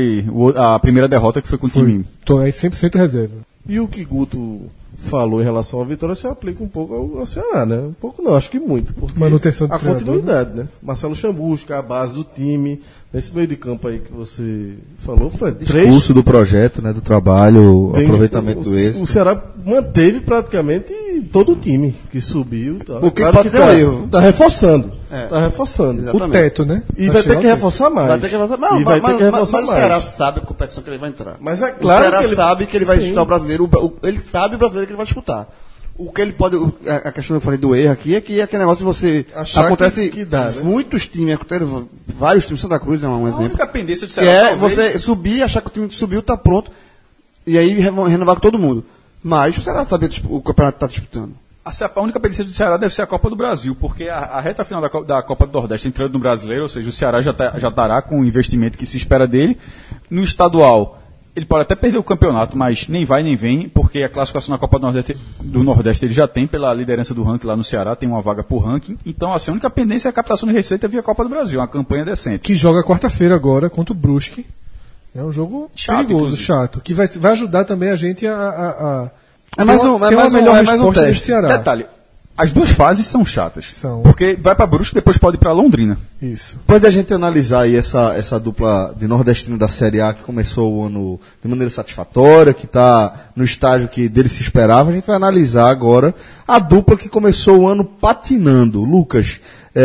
a primeira derrota que foi com o time. Então é 100% reserva. E o que Guto falou em relação à vitória se aplica um pouco ao Ceará, né? Um pouco não, acho que muito. Porque manutenção do a treinador, continuidade, né? Marcelo Chamusca, a base do time, nesse meio de campo aí que você falou, Fred. Discurso do projeto, né? Do trabalho, aproveitamento do êxito. O Ceará manteve praticamente todo o time que subiu. Tá? O que claro pode ser um erro. Tá reforçando. Tá reforçando. Exatamente. O teto, né? E vai ter que reforçar mais. Vai ter que reforçar mais. Mas o Ceará sabe a competição que ele vai entrar. Mas é claro o Ceará que ele sabe que ele vai disputar o brasileiro. Ele sabe o brasileiro que ele vai disputar. O que ele pode. A questão que eu falei do erro aqui é que aquele negócio de você. Achar acontece que dá, né? Muitos times, vários times, Santa Cruz é um exemplo. A única pendência do Que Ceará é você subir, achar que o time que subiu está pronto e aí renovar com todo mundo. Mas o Ceará sabe o campeonato está disputando. A única pendência do Ceará deve ser a Copa do Brasil, porque a reta final da Copa do Nordeste entrando no Brasileiro, ou seja, o Ceará já estará com o investimento que se espera dele. No estadual, ele pode até perder o campeonato, mas nem vai nem vem, porque a classificação na Copa do Nordeste ele já tem pela liderança do ranking lá no Ceará, tem uma vaga por ranking. Então, assim, a única pendência é a captação de receita via Copa do Brasil, uma campanha decente. Que joga quarta-feira agora contra o Brusque. É um jogo chato, perigoso, inclusive. chato. Que vai ajudar também a gente a É mais um teste. Ceará. Detalhe, as duas fases são chatas. São. Porque vai para Brusque e depois pode ir para Londrina. Isso. Depois da gente analisar aí essa dupla de nordestino da Série A que começou o ano de maneira satisfatória, que está no estágio que dele se esperava, a gente vai analisar agora a dupla que começou o ano patinando. Lucas,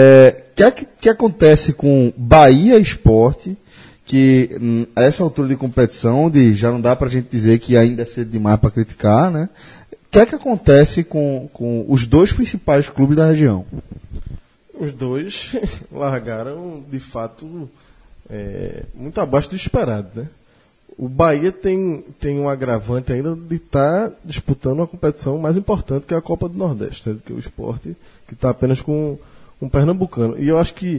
que acontece com Bahia Esporte, que a essa altura de competição, já não dá para a gente dizer que ainda é cedo demais para criticar, né? O que acontece com os dois principais clubes da região? Os dois largaram, de fato, muito abaixo do esperado, né? O Bahia tem um agravante ainda de estar disputando uma competição mais importante que a Copa do Nordeste, né? Do que o Sport, que está apenas com um pernambucano. E eu acho que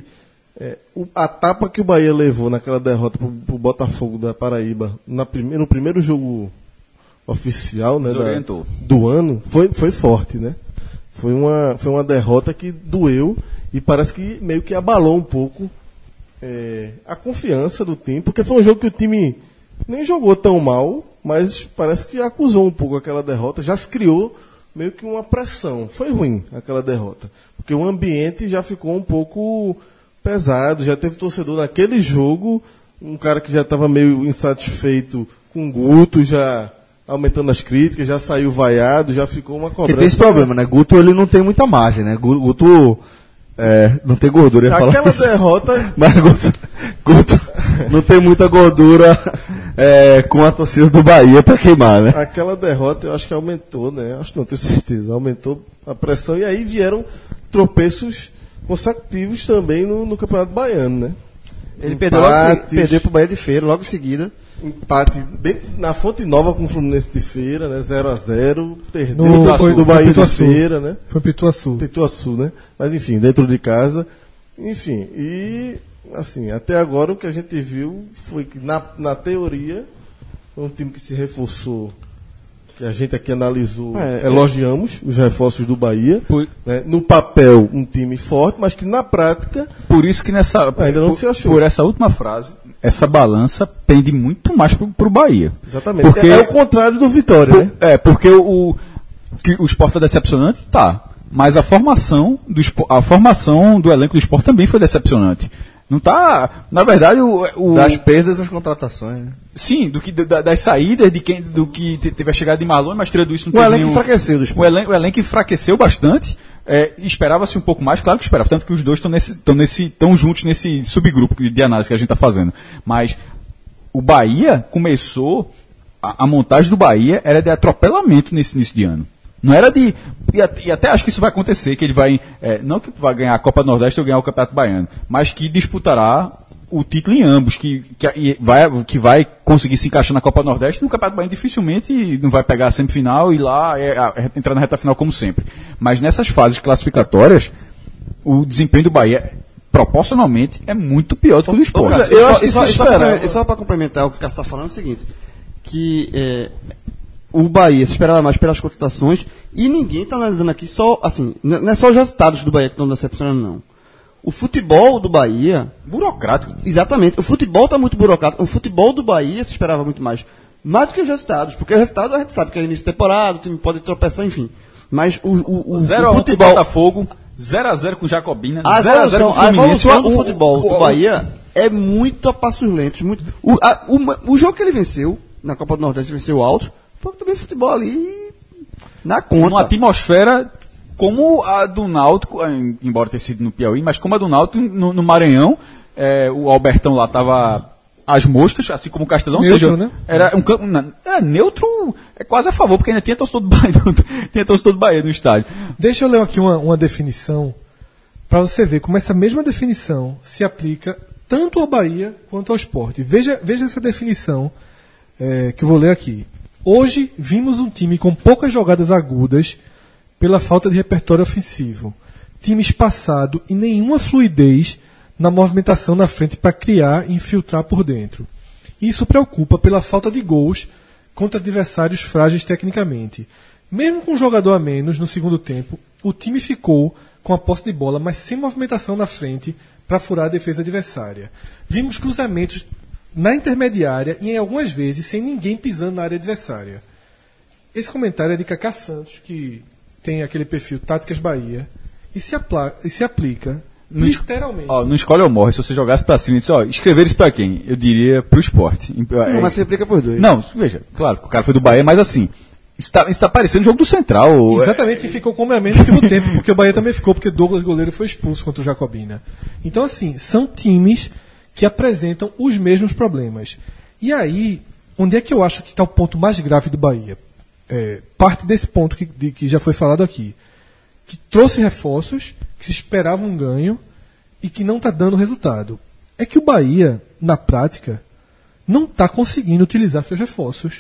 a tapa que o Bahia levou naquela derrota para o Botafogo da Paraíba no primeiro jogo oficial, né, do ano, foi forte, né? Foi uma derrota que doeu e parece que meio que abalou um pouco a confiança do time, porque foi um jogo que o time nem jogou tão mal, mas parece que acusou um pouco aquela derrota, já se criou meio que uma pressão. Foi ruim aquela derrota, porque o ambiente já ficou um pouco pesado, já teve torcedor naquele jogo, um cara que já estava meio insatisfeito com o Guto, já aumentando as críticas, já saiu vaiado, já ficou uma Porque cobrança. tem esse problema, né? Guto, ele não tem muita margem, né? Guto não tem gordura, eu ia falar Aquela isso. derrota, Mas Guto não tem muita gordura com a torcida do Bahia pra queimar, né? aquela derrota eu acho que aumentou, né? Acho que não tenho certeza, aumentou a pressão e aí vieram tropeços consecutivos também no Campeonato Baiano, né? Ele perdeu pro Bahia de Feira, logo em seguida. Empate na Fonte Nova com o Fluminense de Feira, né? 0-0, perdeu No- do foi Bahia de Pituaçu. Feira, né? Foi Pituaçu. Pituaçu, né? Mas enfim, dentro de casa. Enfim, e assim, até agora o que a gente viu foi que na teoria foi um time que se reforçou, que a gente aqui analisou, elogiamos os reforços do Bahia. Por, Né? No papel, um time forte, mas que na prática por isso que nessa. Ainda não se achou. Por essa última frase, essa balança pende muito mais pro Bahia. exatamente Porque- é o contrário do Vitória, né? Porque que o Sport é decepcionante, tá. Mas a formação do elenco do Sport também foi decepcionante. Não tá. Na verdade, Das perdas às contratações, né? sim, das saídas, do que teve a chegada de Marlon, mas tirando isso não O teve elenco nenhum. enfraqueceu do Sport. O elenco enfraqueceu bastante. Esperava-se um pouco mais, claro que esperava, tanto que os dois estão juntos nesse subgrupo de análise que a gente está fazendo. Mas o Bahia começou. A montagem do Bahia era de atropelamento nesse início de ano. Não era de. E até acho que isso vai acontecer, que ele vai. Não que vai ganhar a Copa do Nordeste ou ganhar o Campeonato Baiano, mas que disputará o título em ambos, que vai conseguir se encaixar na Copa do Nordeste. No Campeonato Baiano dificilmente não vai pegar a semifinal e lá entrar na reta final como sempre. Mas nessas fases classificatórias, o desempenho do Bahia, proporcionalmente, é muito pior do que o do Sport. Eu acho que se esperava. Só para complementar o que o Cássio está falando é o seguinte, que o Bahia se esperava mais pelas contratações e ninguém está analisando aqui só, assim, não é só os resultados do Bahia que estão decepcionando, não. O futebol do Bahia, Burocrático. exatamente, o futebol está muito burocrático, o futebol do Bahia se esperava muito mais do que os resultados, porque os resultados a gente sabe que é início de temporada, o time pode tropeçar, enfim. Mas o 0x1 com o futebol, Botafogo, 0x0 com o Jacobina, a 0x0 com o Fluminense. evolução do futebol do Bahia é muito a passos lentos. Muito, o jogo que ele venceu, na Copa do Nordeste, ele venceu o Alto, foi também futebol ali na conta. Uma atmosfera como a do Náutico, embora tenha sido no Piauí, mas como a do Náutico no Maranhão. O Albertão lá estava às moscas, assim como o Castelão. Neutro, ou seja, né? era um campo. Neutro é quase a favor, porque ainda tinha torcedor do Bahia, tinha torcedor do Bahia no estádio. Deixa eu ler aqui uma definição para você ver como essa mesma definição se aplica tanto ao Bahia quanto ao Sport. Veja essa definição que eu vou ler aqui. Hoje vimos um time com poucas jogadas agudas pela falta de repertório ofensivo. Time espaçado e nenhuma fluidez na movimentação na frente para criar e infiltrar por dentro. Isso preocupa pela falta de gols contra adversários frágeis tecnicamente. Mesmo com um jogador a menos no segundo tempo, o time ficou com a posse de bola, mas sem movimentação na frente para furar a defesa adversária. Vimos cruzamentos na intermediária e em algumas vezes sem ninguém pisando na área adversária. Esse comentário é de Cacá Santos, que tem aquele perfil Táticas Bahia, e se aplica literalmente. Não escolhe ou morre. Se você jogasse pra cima e disse, escrever isso pra quem? Eu diria pro Sport. Não, mas se aplica por dois. Não, veja, claro, o cara foi do Bahia, mas assim, isso tá parecendo o jogo do Central. Exatamente, e ficou com a menos no segundo tempo, porque o Bahia também ficou, porque Douglas goleiro foi expulso contra o Jacobina. Então, assim, são times que apresentam os mesmos problemas. E aí, onde é que eu acho que está o ponto mais grave do Bahia? Parte desse ponto que já foi falado aqui, que trouxe reforços, que se esperava um ganho e que não está dando resultado. É que o Bahia, na prática, não está conseguindo utilizar seus reforços.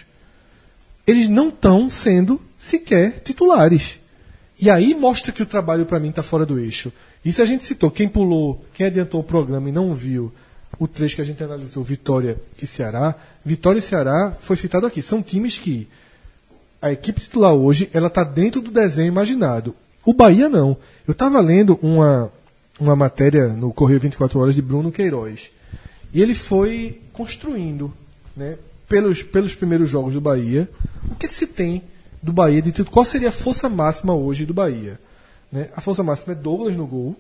Eles não estão sendo sequer titulares. E aí mostra que o trabalho, para mim, está fora do eixo. Isso a gente citou. Quem adiantou o programa e não viu o trecho que a gente analisou, Vitória e Ceará. Vitória e Ceará foi citado aqui. São times que a equipe titular hoje ela está dentro do desenho imaginado. O Bahia não. Eu estava lendo uma matéria no Correio 24 Horas de Bruno Queiroz. E ele foi construindo, né, pelos primeiros jogos do Bahia, o que se tem do Bahia de tudo. Qual seria a força máxima hoje do Bahia? Né? A força máxima é Douglas no gol.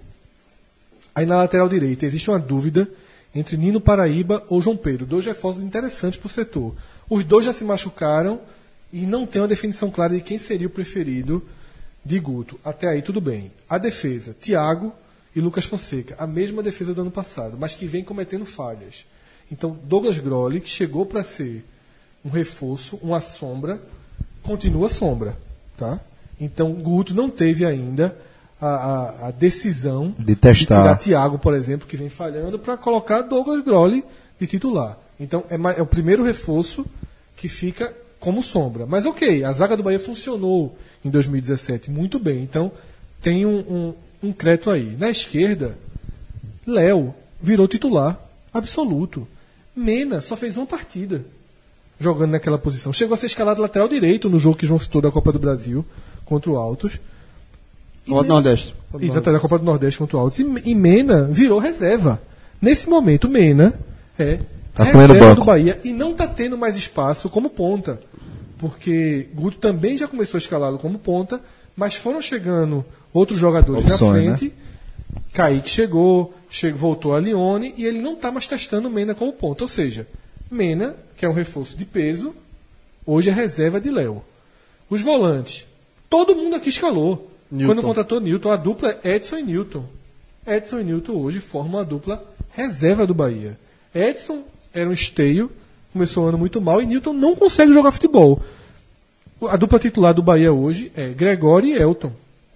Aí na lateral direita existe uma dúvida entre Nino Paraíba ou João Pedro. Dois reforços interessantes para o setor. Os dois já se machucaram e não tem uma definição clara de quem seria o preferido de Guto. Até aí tudo bem. A defesa, Thiago e Lucas Fonseca, a mesma defesa do ano passado, mas que vem cometendo falhas. Então, Douglas Grolli, que chegou para ser um reforço, uma sombra, continua sombra. Tá? Então, Guto não teve ainda a decisão De testar. tirar Thiago, por exemplo, que vem falhando, para colocar Douglas Grolli de titular. Então, é o primeiro reforço que fica como sombra. Mas ok, a zaga do Bahia funcionou em 2017 muito bem. Então, tem um crédito aí. Na esquerda, Léo virou titular absoluto. Mena só fez uma partida jogando naquela posição. Chegou a ser escalado lateral direito no jogo que João citou da Copa do Brasil contra o Altos. Copa do Nordeste. Exato, da Copa do Nordeste contra o Altos. E Mena virou reserva. Nesse momento, Mena é Tá comendo reserva banco. do Bahia e não está tendo mais espaço como ponta. Porque Guto também já começou a escalá-lo como ponta, mas foram chegando outros jogadores Opções, na frente. Kaique chegou, voltou a Lione e ele não está mais testando Mena como ponta. Ou seja, Mena, que é um reforço de peso, hoje é reserva de Léo. Os volantes, todo mundo aqui escalou. Newton. Quando contratou Newton, a dupla é Edson e Newton. Edson e Newton hoje formam a dupla reserva do Bahia. Edson era um esteio, começou o ano muito mal, e Newton não consegue jogar futebol. A dupla titular do Bahia hoje é Gregório e Elton.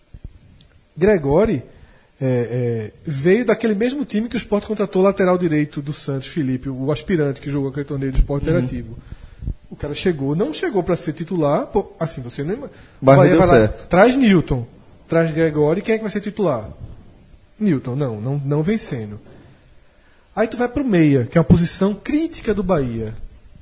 Gregório veio daquele mesmo time que o Sport contratou o lateral direito do Santos, Felipe, o aspirante que jogou aquele torneio do Sport Interativo. O cara não chegou para ser titular, pô, assim, você não... Mas o Bahia não deu vai lá, certo. traz Newton, traz Gregório, quem é que vai ser titular? Newton, não vencendo. Aí tu vai pro meia, que é uma posição crítica do Bahia.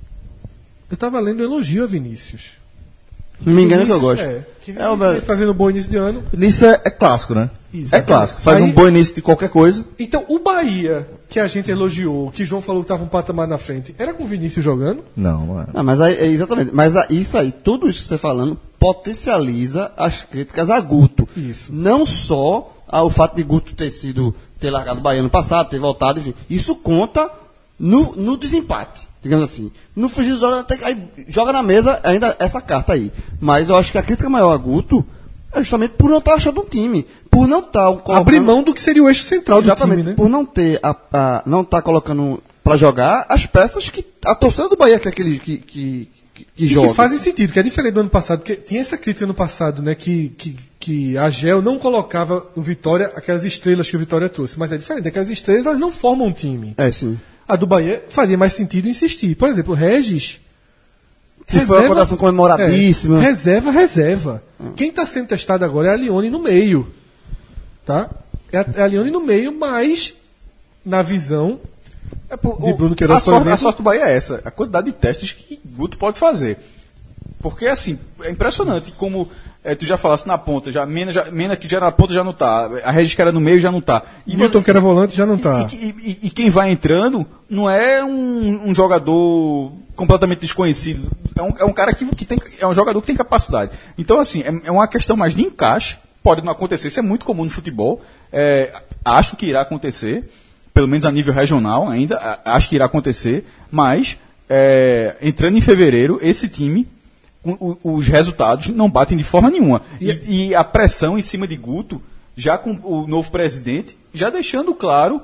Eu estava lendo um elogio a Vinícius. Não me engano que eu gosto. Que É o velho. fazendo um bom início de ano. Isso é clássico, né? Exatamente. É clássico. Faz Aí- um bom início de qualquer coisa. Então, o Bahia, que a gente elogiou, que João falou que estava um patamar na frente, era com o Vinícius jogando? Não é. Ah, mas aí, exatamente. Mas isso aí, tudo isso que você está falando, potencializa as críticas a Guto. Isso. Não só o fato de Guto ter largado o Bahia no passado, ter voltado, enfim. Isso conta no desempate, digamos assim. No fugir dos olhos, aí joga na mesa ainda essa carta aí. Mas eu acho que a crítica maior a Guto é justamente por não estar achando um time. Por não estar Abrir mão do que seria o eixo central Exatamente, do time, né? por não ter não estar colocando para jogar as peças que a torcida do Bahia quer que ele que E joga. que fazem sentido, que é diferente do ano passado, porque tinha essa crítica no passado, né, que a GEL não colocava no Vitória aquelas estrelas que o Vitória trouxe, mas é diferente, aquelas estrelas elas não formam um time. É, sim. A do Bahia faria mais sentido insistir. Por exemplo, o Regis. Que foi uma cotação comemoradíssima. Reserva. Quem está sendo testado agora é a Lione no meio. Tá? É a Lione no meio, mas na visão de Bruno Queiroz, por exemplo. A sorte do Bahia é essa, a quantidade de testes que Guto pode fazer. Porque, assim, é impressionante como tu já falasse na ponta, Mena que já era na ponta já não tá, a Regis que era no meio já não tá. Newton que era volante já não tá. E quem vai entrando não é um jogador completamente desconhecido, é um cara que tem, é um jogador que tem capacidade. Então, assim, é uma questão mais de encaixe, pode não acontecer, isso é muito comum no futebol, acho que irá acontecer, pelo menos a nível regional ainda, acho que irá acontecer, mas entrando em fevereiro, esse time, os resultados não batem de forma nenhuma. E a pressão em cima de Guto, já com o novo presidente, já deixando claro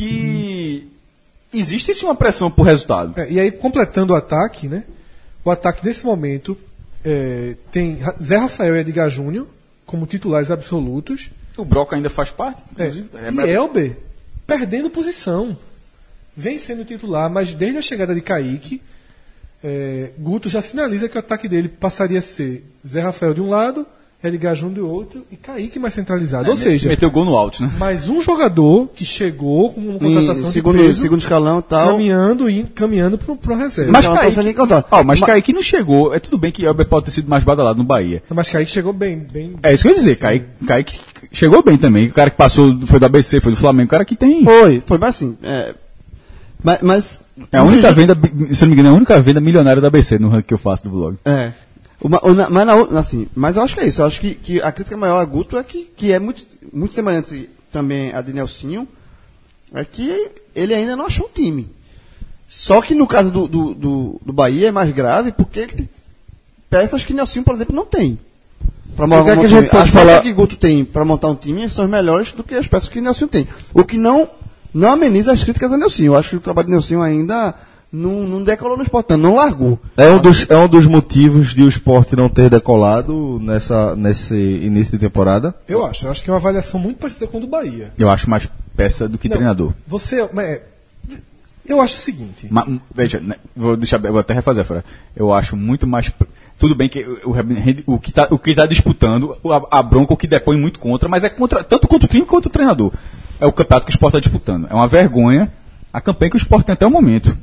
que existe sim uma pressão por resultado. E aí, completando o ataque, né? O ataque nesse momento tem Zé Rafael e Edgar Júnior como titulares absolutos. O Broca ainda faz parte, inclusive. E Elber perdendo posição. Vem sendo titular, mas desde a chegada de Kaique, Guto já sinaliza que o ataque dele passaria a ser Zé Rafael de um lado, Edgar Júnior do outro e Kaique mais centralizado. Ou seja, meteu gol no alto, né? mais um jogador que chegou com uma contratação segundo, de peso, segundo escalão e tal. caminhando para a reserva. Mas Então, Kaique, você nem contar. mas Kaique não chegou. É tudo bem que Elber pode ter sido mais badalado no Bahia. Mas Kaique chegou bem. É isso que eu ia dizer. Kaique chegou bem também. O cara que passou foi do ABC, foi do Flamengo. O cara que tem. Foi mas assim. Mas É a única venda, se não me engano, é a única venda milionária da ABC no ranking que eu faço do blog. Mas eu acho que é isso. Eu acho que a crítica maior a Guto é que é muito, muito semelhante também a de Nelsinho, é que ele ainda não achou um time. Só que no caso do Bahia é mais grave porque ele peças que Nelson, por exemplo, não tem. Pra O que é montar que um a gente time. pode As falar? peças que Guto tem para montar um time são melhores do que as peças que Nelson tem. O que não ameniza as críticas a Nelson. Eu acho que o trabalho de Nelson ainda não decolou no Sport, não largou. É um dos motivos de o Sport não ter decolado nesse início de temporada? Eu acho que é uma avaliação muito parecida com a do Bahia. Eu acho mais peça do que Não, treinador. Eu acho o seguinte. Veja, né, vou até refazer a frase. Eu acho muito mais. Tudo bem que o que tá disputando, a bronca, o que depõe muito contra, mas é tanto contra o time quanto o treinador. É o campeonato que o Sport está disputando. É uma vergonha a campanha que o Sport tem até o momento.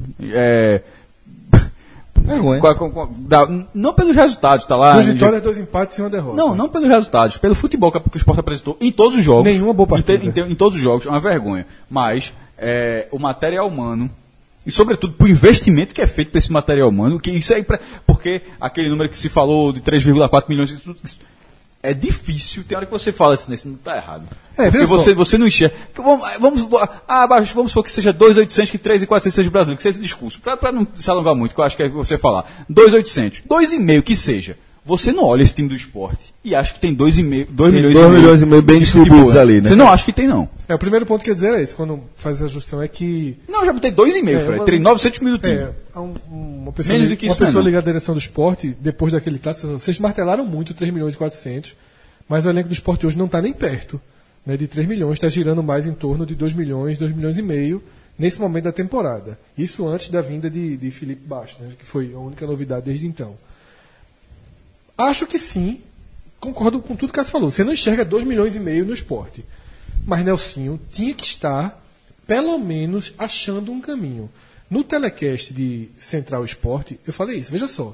Vergonha. Não pelos resultados, tá lá. 2 vitórias, 2 empates e 1 derrota. Não pelos resultados, pelo futebol que o Sport apresentou em todos os jogos. Nenhuma boa partida. Em todos os jogos, é uma vergonha. Mas o material humano, e sobretudo pro investimento que é feito para esse material humano, que isso aí, porque aquele número que se falou de 3,4 milhões, isso é difícil, tem hora que você fala assim, isso não está errado. Porque você não enxerga. Vamos supor que seja 2.800, que 3.400 seja brasileiro, que seja esse discurso. Para não se alongar muito, que eu acho que é você falar. 2.800, 2,5 que seja. Você não olha esse time do Sport e acha que tem 2 milhões e meio bem distribuídos ali, né? Você não acha que tem, não. O primeiro ponto que eu ia dizer é esse, quando faz a ajustão, é que... Não, eu já botei 2,5, Fred. Tem 900 mil do time. Uma pessoa, Menos do que isso, uma pessoa não. ligada à direção do Sport, depois daquele clássico, vocês martelaram muito 3 milhões e 400, mas o elenco do Sport hoje não está nem perto, né, de 3 milhões, está girando mais em torno de 2 milhões e meio, nesse momento da temporada. Isso antes da vinda de Felipe Bastos, né, que foi a única novidade desde então. Acho que sim, concordo com tudo que Cássio falou. Você não enxerga 2 milhões e meio no Sport. Mas Nelsinho tinha que estar, pelo menos, achando um caminho. No telecast de Central Sport, eu falei isso, veja só.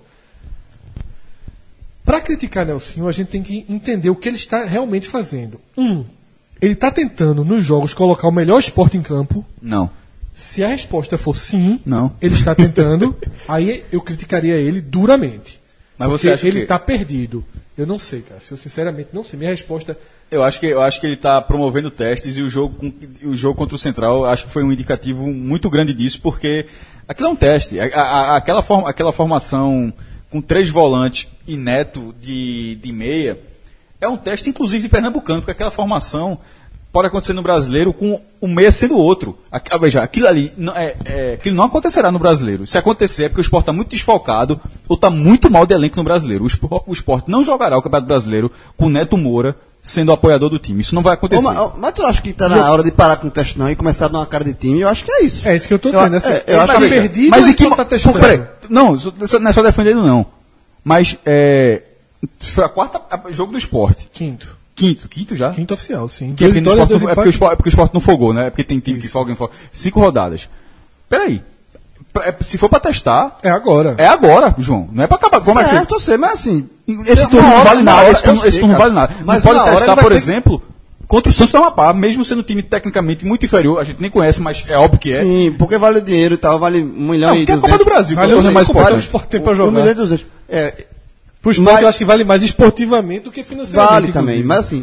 Para criticar Nelsinho, a gente tem que entender o que ele está realmente fazendo. Ele está tentando, nos jogos, colocar o melhor Sport em campo. Não. Se a resposta for sim, Não. ele está tentando, aí eu criticaria ele duramente. Mas Porque você acha ele que... está perdido. Eu não sei, cara. Eu sinceramente não sei. Minha resposta... Eu acho que ele está promovendo testes e o jogo contra o Central acho que foi um indicativo muito grande disso, porque aquilo é um teste. Aquela formação com 3 volantes e Neto de meia é um teste, inclusive, de Pernambucano, porque aquela formação pode acontecer no Brasileiro com o meia sendo outro. Veja, aquilo ali aquilo não acontecerá no Brasileiro. Se acontecer é porque o Sport está muito desfalcado ou está muito mal de elenco no Brasileiro. O Sport não jogará o Campeonato Brasileiro com o Neto Moura sendo o apoiador do time. Isso não vai acontecer. Mas tu acha que está na hora de parar com o teste não e começar a dar uma cara de time? Eu acho que é isso. É isso que eu estou dizendo. eu acho que perdido, mas ele em que só tá testando. Peraí, não é só defendendo, não. Mas foi a quarta jogo do Sport. Quinto já? Quinto oficial, sim. Que é porque o Sport não folgou, né? É porque tem time que folga em folga. 5 rodadas. Peraí. Se for pra testar. É agora. É agora, João. Não é pra acabar. Como certo, eu sei, mas assim. Esse turno não vale nada. Esse turno não vale nada. Mas não pode na hora testar, ele vai por ter exemplo, contra o Santos do Amapá, mesmo sendo um time tecnicamente muito inferior. A gente nem conhece, mas é óbvio que é. Sim, porque vale dinheiro e tal, vale 1 milhão e 200. Porque é a Copa do Brasil, que é a coisa mais importante. O Sport tem pra jogar. 1 milhão e 200. Pro Sport eu acho que vale mais esportivamente do que financeiramente. Vale também, mas assim,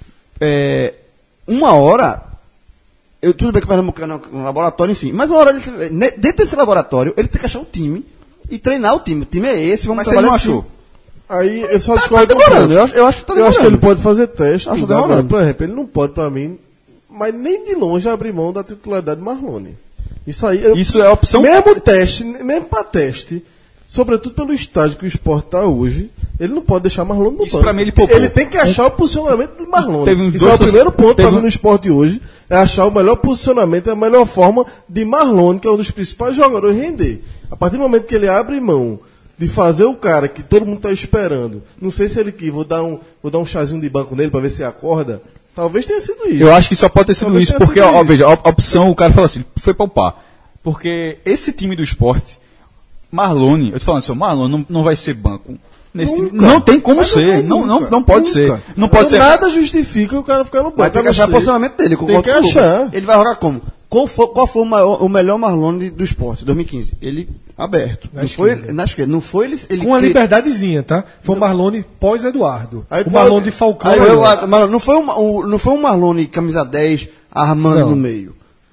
1 hora, tudo bem que o Pernambucano é um laboratório, enfim, mas 1 hora, dentro desse laboratório, ele tem que achar um time e treinar o time. O time é esse, vamos mas você não achou? Aí eu só Tá discordo. demorando, eu acho que tá demorando. Eu acho que ele pode fazer teste. Acho Agora, demorando. por exemplo, ele não pode, pra mim, mas nem de longe abrir mão da titularidade de Marrone. Isso aí. Isso é a opção. Mesmo teste, mesmo pra teste, sobretudo pelo estágio que o Sport tá hoje, ele não pode deixar Marlon no Isso banco. pra mim ele poupou. Ele tem que achar o posicionamento de Marlon. Teve uns Isso é o dois- primeiro ponto pra teve mim no Sport de hoje, é achar o melhor posicionamento, a melhor forma de Marlon, que é um dos principais jogadores, render. A partir do momento que ele abre mão de fazer o cara que todo mundo tá esperando, não sei se ele que vou dar um chazinho de banco nele pra ver se acorda, talvez tenha sido isso. Eu acho que só pode ter sido Talvez isso, tenha porque, sido ó, isso. veja, a opção, o cara falou assim, foi poupar. Porque esse time do Sport, Marlone, eu tô falando assim, o Marlone não vai ser banco. Nesse time. Não tem como Mas ser, vai não nunca. pode Nunca. ser. Não pode ser. Nada justifica o cara ficar no banco. Vai ter que achar o posicionamento dele. Tem que achar. Ele vai jogar como? Qual foi o melhor Marlone do Sport, 2015? Ele aberto. Na Não esquerda. foi na esquerda. Não foi ele Com uma liberdadezinha, tá? Foi o Marlone pós-Eduardo. Aí O qual- Marlone de Falcão. Aí, não foi um Marlone camisa 10 armando Não. no meio.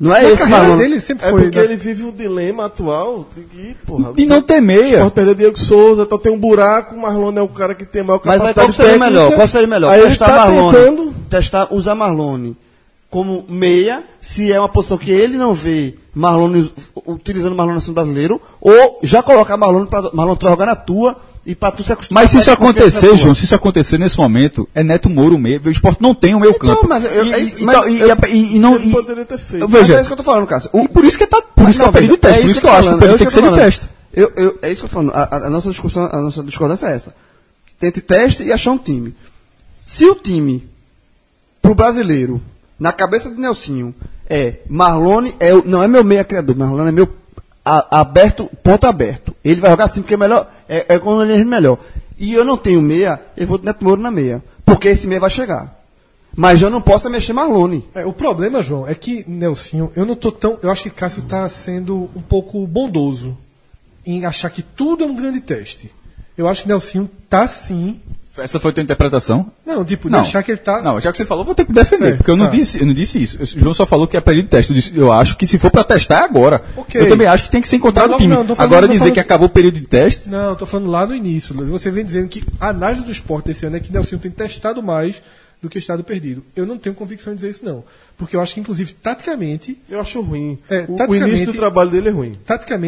Não é Na esse carreira Marlon. dele sempre É foi. porque né? ele vive o dilema atual de que, porra, E não tem meia. Pode perder Diego Souza, então tem um buraco, o Marlon é o cara que tem a maior Mas aí capacidade qual seria técnica. melhor? Qual seria melhor? Aí ele Testar tá Marlone. tentando... Usar Marlone como meia, se é uma posição que ele não vê Marlone utilizando Marlone no São Brasileiro, ou já colocar Marlone para Marlone jogar na tua e para tu se acostumar. Mas se a isso ter confiança acontecer, na tua. João, se isso acontecer nesse momento, é Neto Moura o meio. O Sport não tem o meio Então, campo. mas eu- é isso- mas Ele poderia ter feito. Mas Veja, é isso que eu tô falando, Cássio. e por isso que por isso que é o período de teste, por isso que eu acho que o período tem que ser de teste. É isso que eu tô falando. A nossa discussão, a nossa discordância é essa. Tente teste e achar um time. Se o time, pro brasileiro, na cabeça do Nelsinho, Marlone não é meu meia criador, Marlone é meu aberto, ponto aberto. Ele vai jogar assim porque é melhor, quando ele é melhor. E eu não tenho meia, eu vou de Neto Moura na meia. Porque esse meia vai chegar. Mas eu não posso mexer Marlone. O problema, João, é que Nelsinho, eu não tô tão. Eu acho que Cássio está sendo um pouco bondoso em achar que tudo é um grande teste. Eu acho que Nelsinho tá sim. Essa foi a tua interpretação? Não, tipo, de Não. achar que ele tá. Não, já que você falou, vou ter que defender, Certo, porque eu não tá. disse isso. O João só falou que é período de teste. Eu acho que se for pra testar é agora. Ok. Eu também acho que tem que ser encontrado Mas o time. não, tô falando- Agora tô dizer falando que assim- acabou o período de teste. Não, tô falando lá no início. Você vem dizendo que a análise do esporte desse ano é que Nelsinho tem testado mais do que estado perdido. Eu não tenho convicção em dizer isso, não. Porque eu acho que, inclusive, taticamente, Eu acho ruim. O taticamente- início do trabalho dele é ruim.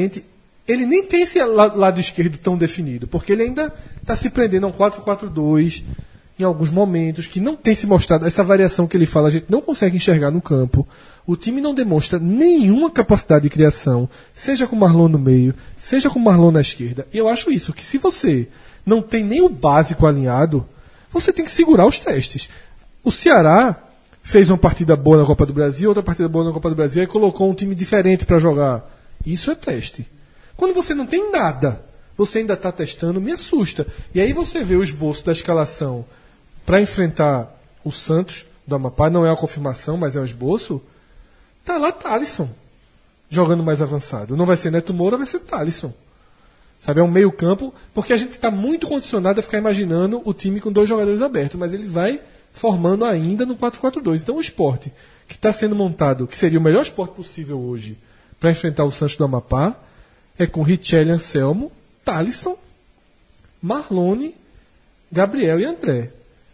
ele nem tem esse lado esquerdo tão definido, porque ele ainda está se prendendo a um 4-4-2 em alguns momentos, que não tem se mostrado, essa variação que ele fala, a gente não consegue enxergar no campo. O time não demonstra nenhuma capacidade de criação, seja com o Marlon no meio, seja com o Marlon na esquerda. E eu acho isso, que se você não tem nem o básico alinhado, você tem que segurar os testes. O Ceará fez uma partida boa na Copa do Brasil, outra partida boa na Copa do Brasil, e colocou um time diferente para jogar. Isso é teste. Quando você não tem nada, você ainda está testando, me assusta. E aí você vê o esboço da escalação para enfrentar o Santos do Amapá, não é a confirmação, mas é o esboço. Tá lá Thalisson, jogando mais avançado. Não vai ser Neto Moura, vai ser Thalisson. Sabe, é um meio campo, porque a gente está muito condicionado a ficar imaginando o time com 2 jogadores abertos, mas ele vai formando ainda no 4-4-2. Então o Sport, que está sendo montado, que seria o melhor Sport possível hoje, para enfrentar o Santos do Amapá, é com Richelli, Anselmo, Thalisson, Marlone, Gabriel e André.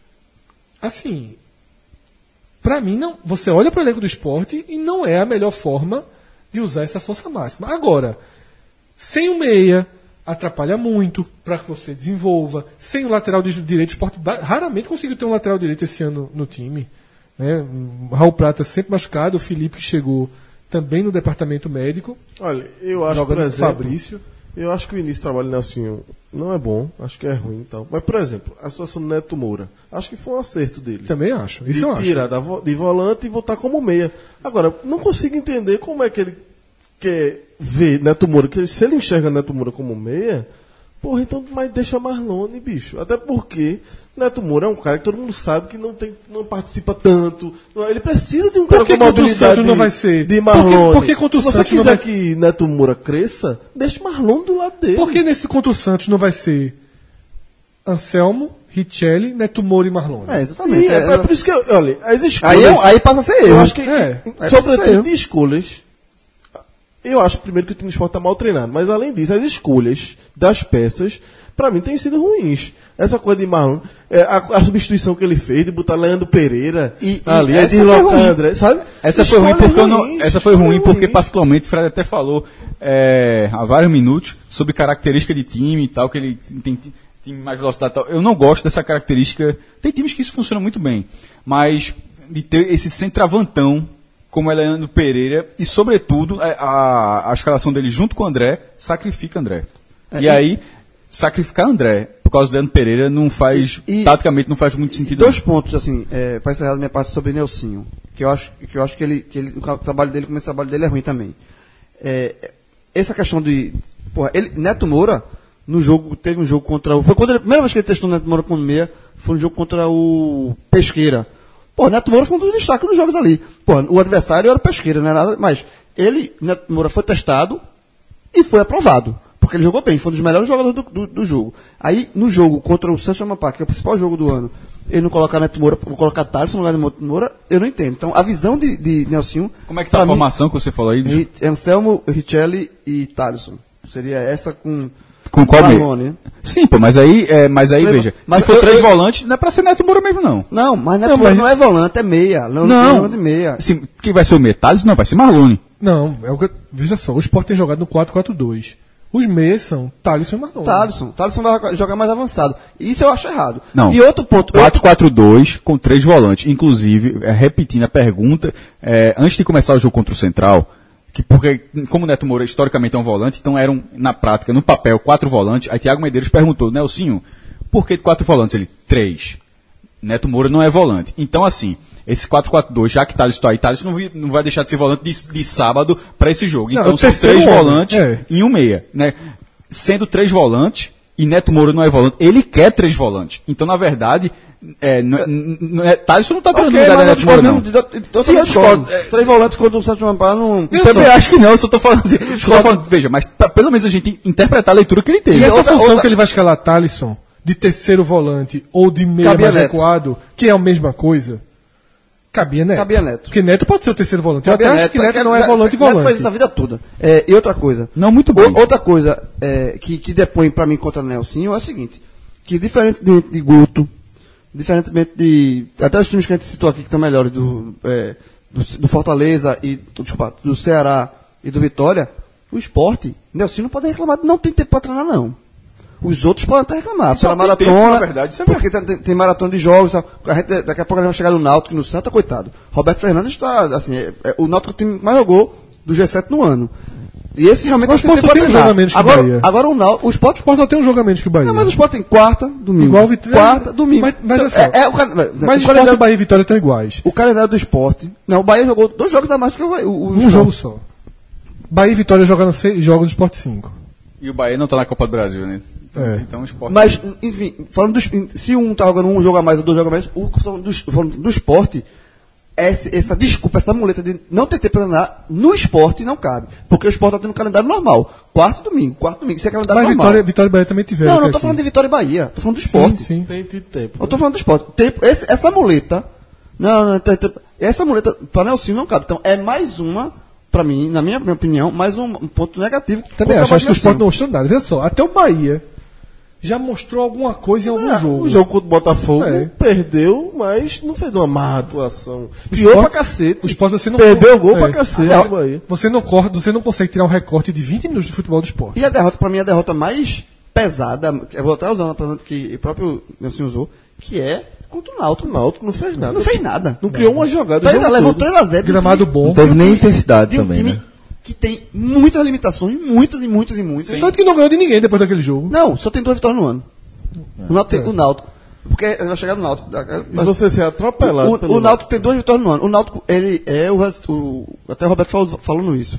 Assim, para mim, não, você olha para o elenco do Sport e não é a melhor forma de usar essa força máxima. Agora, sem o meia, atrapalha muito para que você desenvolva. Sem o lateral direito, o Sport raramente conseguiu ter um lateral direito esse ano no time. Né? O Raul Prata sempre machucado, o Felipe que chegou também no departamento médico. Olha, eu acho, jogando por com exemplo, Fabrício. eu acho que o início do trabalho do Nelsinho não é bom, acho que é ruim e tal. Mas, por exemplo, a situação do Neto Moura, acho que foi um acerto dele. Também acho. Isso eu de acho. tirar de volante e botar como meia. Agora, não consigo entender como é que ele quer ver Neto Moura, que se ele enxerga Neto Moura como meia, porra, então, mas deixa Marlone, bicho. Até porque Neto Moura é um cara que todo mundo sabe que não participa tanto. Ele precisa de um cara Por que com contra o mobilidade Santos não vai ser? de Marlone. Por que contra o Se você Santos não quiser vai- que Neto Moura cresça, deixa Marlone do lado dele. Por que nesse contra o Santos não vai ser Anselmo, Richelli, Neto Moura e Marlone? Exatamente. Sim, é por isso que, olha, as escolhas... Aí passa a ser Eu eu. acho que, Aí sobretudo passa a ser eu. de escolhas, eu acho primeiro que o time do Sport está mal treinado, mas além disso, as escolhas das peças, para mim, têm sido ruins. Essa coisa de Marlon, a substituição que ele fez de botar Leandro Pereira E ali, essa de foi ruim. André, sabe? Essa foi ruim porque ruins, essa foi ruim porque ruins. particularmente o Fred até falou há vários minutos sobre característica de time e tal, que ele tem time mais velocidade e tal. Eu não gosto dessa característica. Tem times que isso funciona muito bem, mas de ter esse centroavantão como é Leandro Pereira e sobretudo a escalação dele junto com o André sacrifica André. E aí sacrificar André por causa do Leandro Pereira não faz taticamente não faz muito sentido. Dois pontos, assim, para encerrar da minha parte sobre Nelsinho, que eu acho que ele o trabalho dele, como esse trabalho dele é ruim também. Essa questão de. Porra, Neto Moura, no jogo, teve um jogo contra o. Foi quando a primeira vez que ele testou o Neto Moura como meia, foi um jogo contra o Pesqueira. Pô, Neto Moura foi um dos destaques nos jogos ali. Pô, o adversário era o Pesqueira, não era nada, mas Neto Moura foi testado e foi aprovado. Porque porque ele jogou bem, foi um dos melhores jogadores do jogo. Aí, no jogo contra o Santos Amapá, que é o principal jogo do ano, ele não colocar Neto Moura, colocar Thales no lugar de Neto Moura, eu não entendo. Então, a visão de Nelsinho... Como é que tá a formação que você falou aí? Anselmo, Richelli e Thaleson. Seria essa com qual Marlone, meio? Sim, pô, mas aí veja, mas se for 3 volantes, não é pra ser Neto Moura mesmo, não. Não, mas Neto Moura não é volante, é meia. Não. De meia. Sim, quem vai ser o meia? Thales? Não, vai ser Marlone. Não, veja só, o Sport tem jogado no 4-4-2. Os meias são Thaleson e Marlone. Thaleson vai jogar mais avançado. Isso eu acho errado. Não. E outro ponto... 4-4-2 com 3 volantes. Inclusive, repetindo a pergunta, antes de começar o jogo contra o Central, porque como o Neto Moura historicamente é um volante, então eram, na prática, no papel, 4 volantes. Aí Thiago Medeiros perguntou, Nelsinho, por que 4 volantes? Ele, 3. Neto Moura não é volante. Então, assim, esse 4-4-2, já que Thales está aí, Thales não vai deixar de ser volante de sábado para esse jogo. Então, são 3 volantes e um meia. Né? Sendo 3 volantes, e Neto Moura não é volante, ele quer 3 volantes. Então, na verdade, Thales não está treinando no lugar da Neto Moura, não. Sim, eu discordo. 3 volantes contra o Santos Amapá não... Eu também acho que não, eu só estou falando assim. Veja, mas pelo menos a gente interpretar a leitura que ele teve. E essa função que ele vai escalar Thaleson, de terceiro volante ou de meia mais recuado, que é a mesma coisa... Cabia Neto. Porque Neto pode ser o terceiro volante. Eu até acho que Neto não é volante. Neto faz essa vida toda. E outra coisa. Não, muito bem. Outra coisa que depõe pra mim contra Nelsinho é o seguinte. Que diferentemente de Guto, diferentemente de... Até os times que a gente citou aqui que estão melhores, do Fortaleza, do Ceará e do Vitória, o Sport, Nelsinho não pode reclamar, não tem tempo pra treinar, não. Os outros podem até reclamar. Pela maratona, tempo, na verdade, isso é porque tem maratona de jogos. Daqui a pouco a gente vai chegar no Náutico, no Santa, coitado. Roberto Fernandes está, assim, o Náutico tem mais jogou do G7 no ano. E esse realmente o Sport tem um jogo a menos que o Bahia. Agora o Sport só tem um jogo a menos que o Bahia. Não, mas o Sport tem quarta, domingo. Igual o Vitória. Quarta, domingo. Mas o Sport e o Bahia e Vitória estão iguais. O calendário do Sport. Não, o Bahia jogou 2 jogos a mais do que o um jogo só. Bahia e Vitória jogaram 6 jogos do Sport 5. E o Bahia não está na Copa do Brasil, né? Então, o Sport... Mas, enfim, falando se um tá jogando 1 jogo a mais ou 2 jogos a menos, falando do Sport, essa desculpa, essa muleta de não ter tempo para treinar no Sport não cabe. Porque o Sport está tendo um calendário normal. Quarto domingo. Isso é calendário normal. Mas Vitória e Bahia também tiveram. Não estou falando de Vitória e Bahia. Estou falando do Sport. Sim. Tem tempo. Eu estou falando do Sport. Essa muleta... Essa muleta para Nelsinho não cabe. Então, é mais uma... Para mim, na minha opinião, mais um ponto negativo. Também acho que o Sport não mostrou nada. Veja só, até o Bahia já mostrou alguma coisa em algum jogo. O jogo contra o Botafogo perdeu, mas não fez uma má atuação. Pior pra cacete. O Sport você não perdeu o gol pra cacete. Bahia. Você não consegue tirar um recorte de 20 minutos de futebol do Sport. E a derrota, pra mim, é a derrota mais pesada, eu vou até usar uma que o próprio Nelson usou, que é contra o Náutico. O Náutico não fez nada. Não fez nada. Não criou uma jogada. Levou 3-0. Gramado bom. Não teve nem intensidade também, né? Que tem muitas limitações, muitas. Tanto que não ganhou de ninguém depois daquele jogo. Não, só tem 2 vitórias no ano. O Náutico. Porque vai chegar no Náutico. E você ser atropelado. O Náutico tem 2 vitórias no ano. O Náutico, ele é até o Roberto falou isso.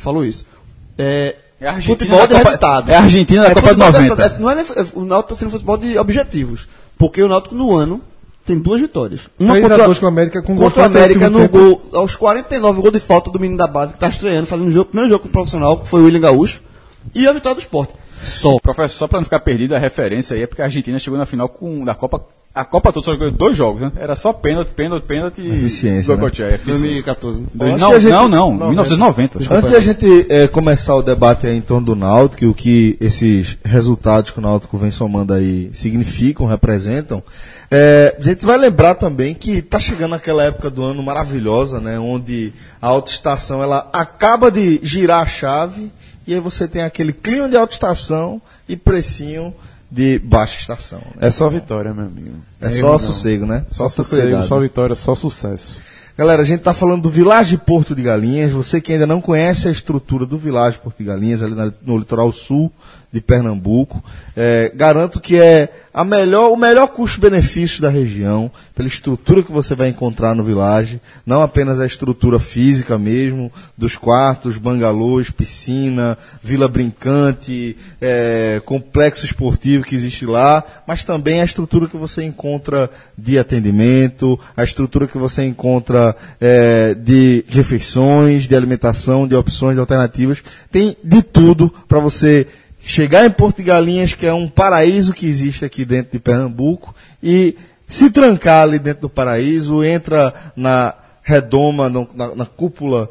Futebol de resultado. É a Argentina da Copa de 90. O Náutico está sendo futebol de objetivos. Porque o Náutico no ano tem 2 vitórias. Uma contra o América com contra o América no gol, aos 49, gol de falta do menino da base que está estreando, fazendo o primeiro jogo com o profissional, que foi o William Gaúcho, e a vitória do Sport. Professor, só para não ficar perdido, a referência aí é porque a Argentina chegou na final da Copa. A Copa toda só jogou 2 jogos, né? Era só pênalti e eficiência, né? 2014. Não, 1990. Antes de a gente começar o debate aí em torno do Náutico, o que esses resultados que o Náutico vem somando aí significam, representam, a gente vai lembrar também que está chegando aquela época do ano maravilhosa, né? Onde a autoestação ela acaba de girar a chave e aí você tem aquele clima de autoestação e precinho de baixa estação. Né? É só vitória, meu amigo. É só sossego, né? Só sossego, só vitória, só sucesso. Galera, a gente está falando do Village Porto de Galinhas. Você que ainda não conhece a estrutura do Village Porto de Galinhas, ali no litoral sul de Pernambuco, garanto que é o melhor custo-benefício da região, pela estrutura que você vai encontrar no Village, não apenas a estrutura física mesmo, dos quartos, bangalôs, piscina, vila brincante, complexo esportivo que existe lá, mas também a estrutura que você encontra de atendimento, a estrutura que você encontra de refeições, de alimentação, de opções, de alternativas, tem de tudo para você chegar em Porto de Galinhas, que é um paraíso que existe aqui dentro de Pernambuco, e se trancar ali dentro do paraíso, entra na redoma, na cúpula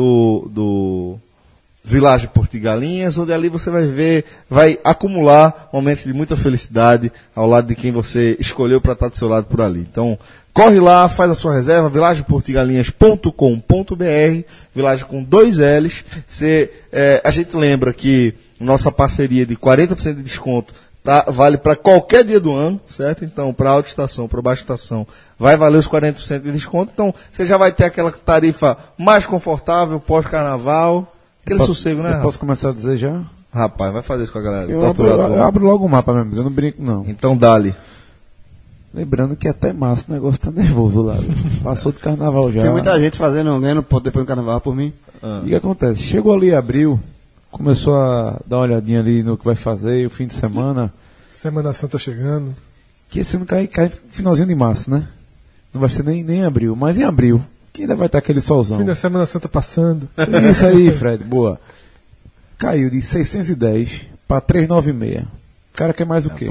do Vilagem Porto de Galinhas, onde ali você vai acumular momentos de muita felicidade ao lado de quem você escolheu para estar do seu lado por ali. Então, corre lá, faz a sua reserva, vilagemportogalinhas.com.br, Vilagem com 2 L's. A gente lembra que nossa parceria de 40% de desconto vale para qualquer dia do ano, certo? Então, para alta estação, para baixa estação, vai valer os 40% de desconto. Então, você já vai ter aquela tarifa mais confortável pós-carnaval. Aquele sossego, né? Posso começar a dizer já? Rapaz, vai fazer isso com a galera. Eu abro logo o mapa, meu amigo. Eu não brinco, não. Então, dá-lhe. Lembrando que até março o negócio tá nervoso lá. Passou do carnaval já. Tem muita gente ganhando ponto depois do carnaval por mim. E o que acontece? Chegou ali abril, começou a dar uma olhadinha ali no que vai fazer, o fim de semana. Semana Santa chegando. Que esse ano cai finalzinho de março, né? Não vai ser nem abril, mas em abril, que ainda vai estar aquele solzão. Fim da Semana Santa passando. Isso aí, Fred, boa. Caiu de 610 para 396. O cara quer mais o quê?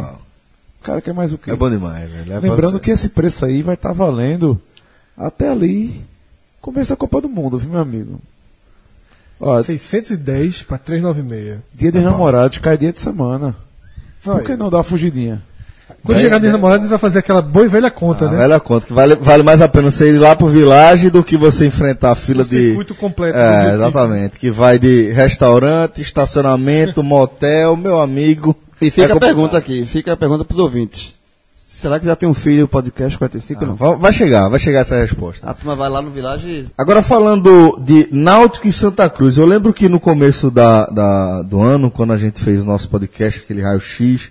É bom demais, velho. Lembrando que esse preço aí vai estar valendo até ali, começo da Copa do Mundo, viu, meu amigo? Ó, 610 para 396. Dia dos Namorados, cai dia de semana. Por que não dar uma fugidinha? Quando chegar dia dos Namorados, vai fazer aquela boa e velha conta, né? Velha conta, que vale mais a pena você ir lá pro Vilagem do que você enfrentar a fila de... circuito completo. Exatamente. Que vai de restaurante, estacionamento, motel, meu amigo. E fica a pergunta aqui, pros ouvintes. Será que já tem um filho o podcast 45 não? Vai chegar essa resposta. A turma vai lá no Vilagem e... Agora falando de Náutico e Santa Cruz, eu lembro que no começo do ano, quando a gente fez o nosso podcast, aquele raio-x,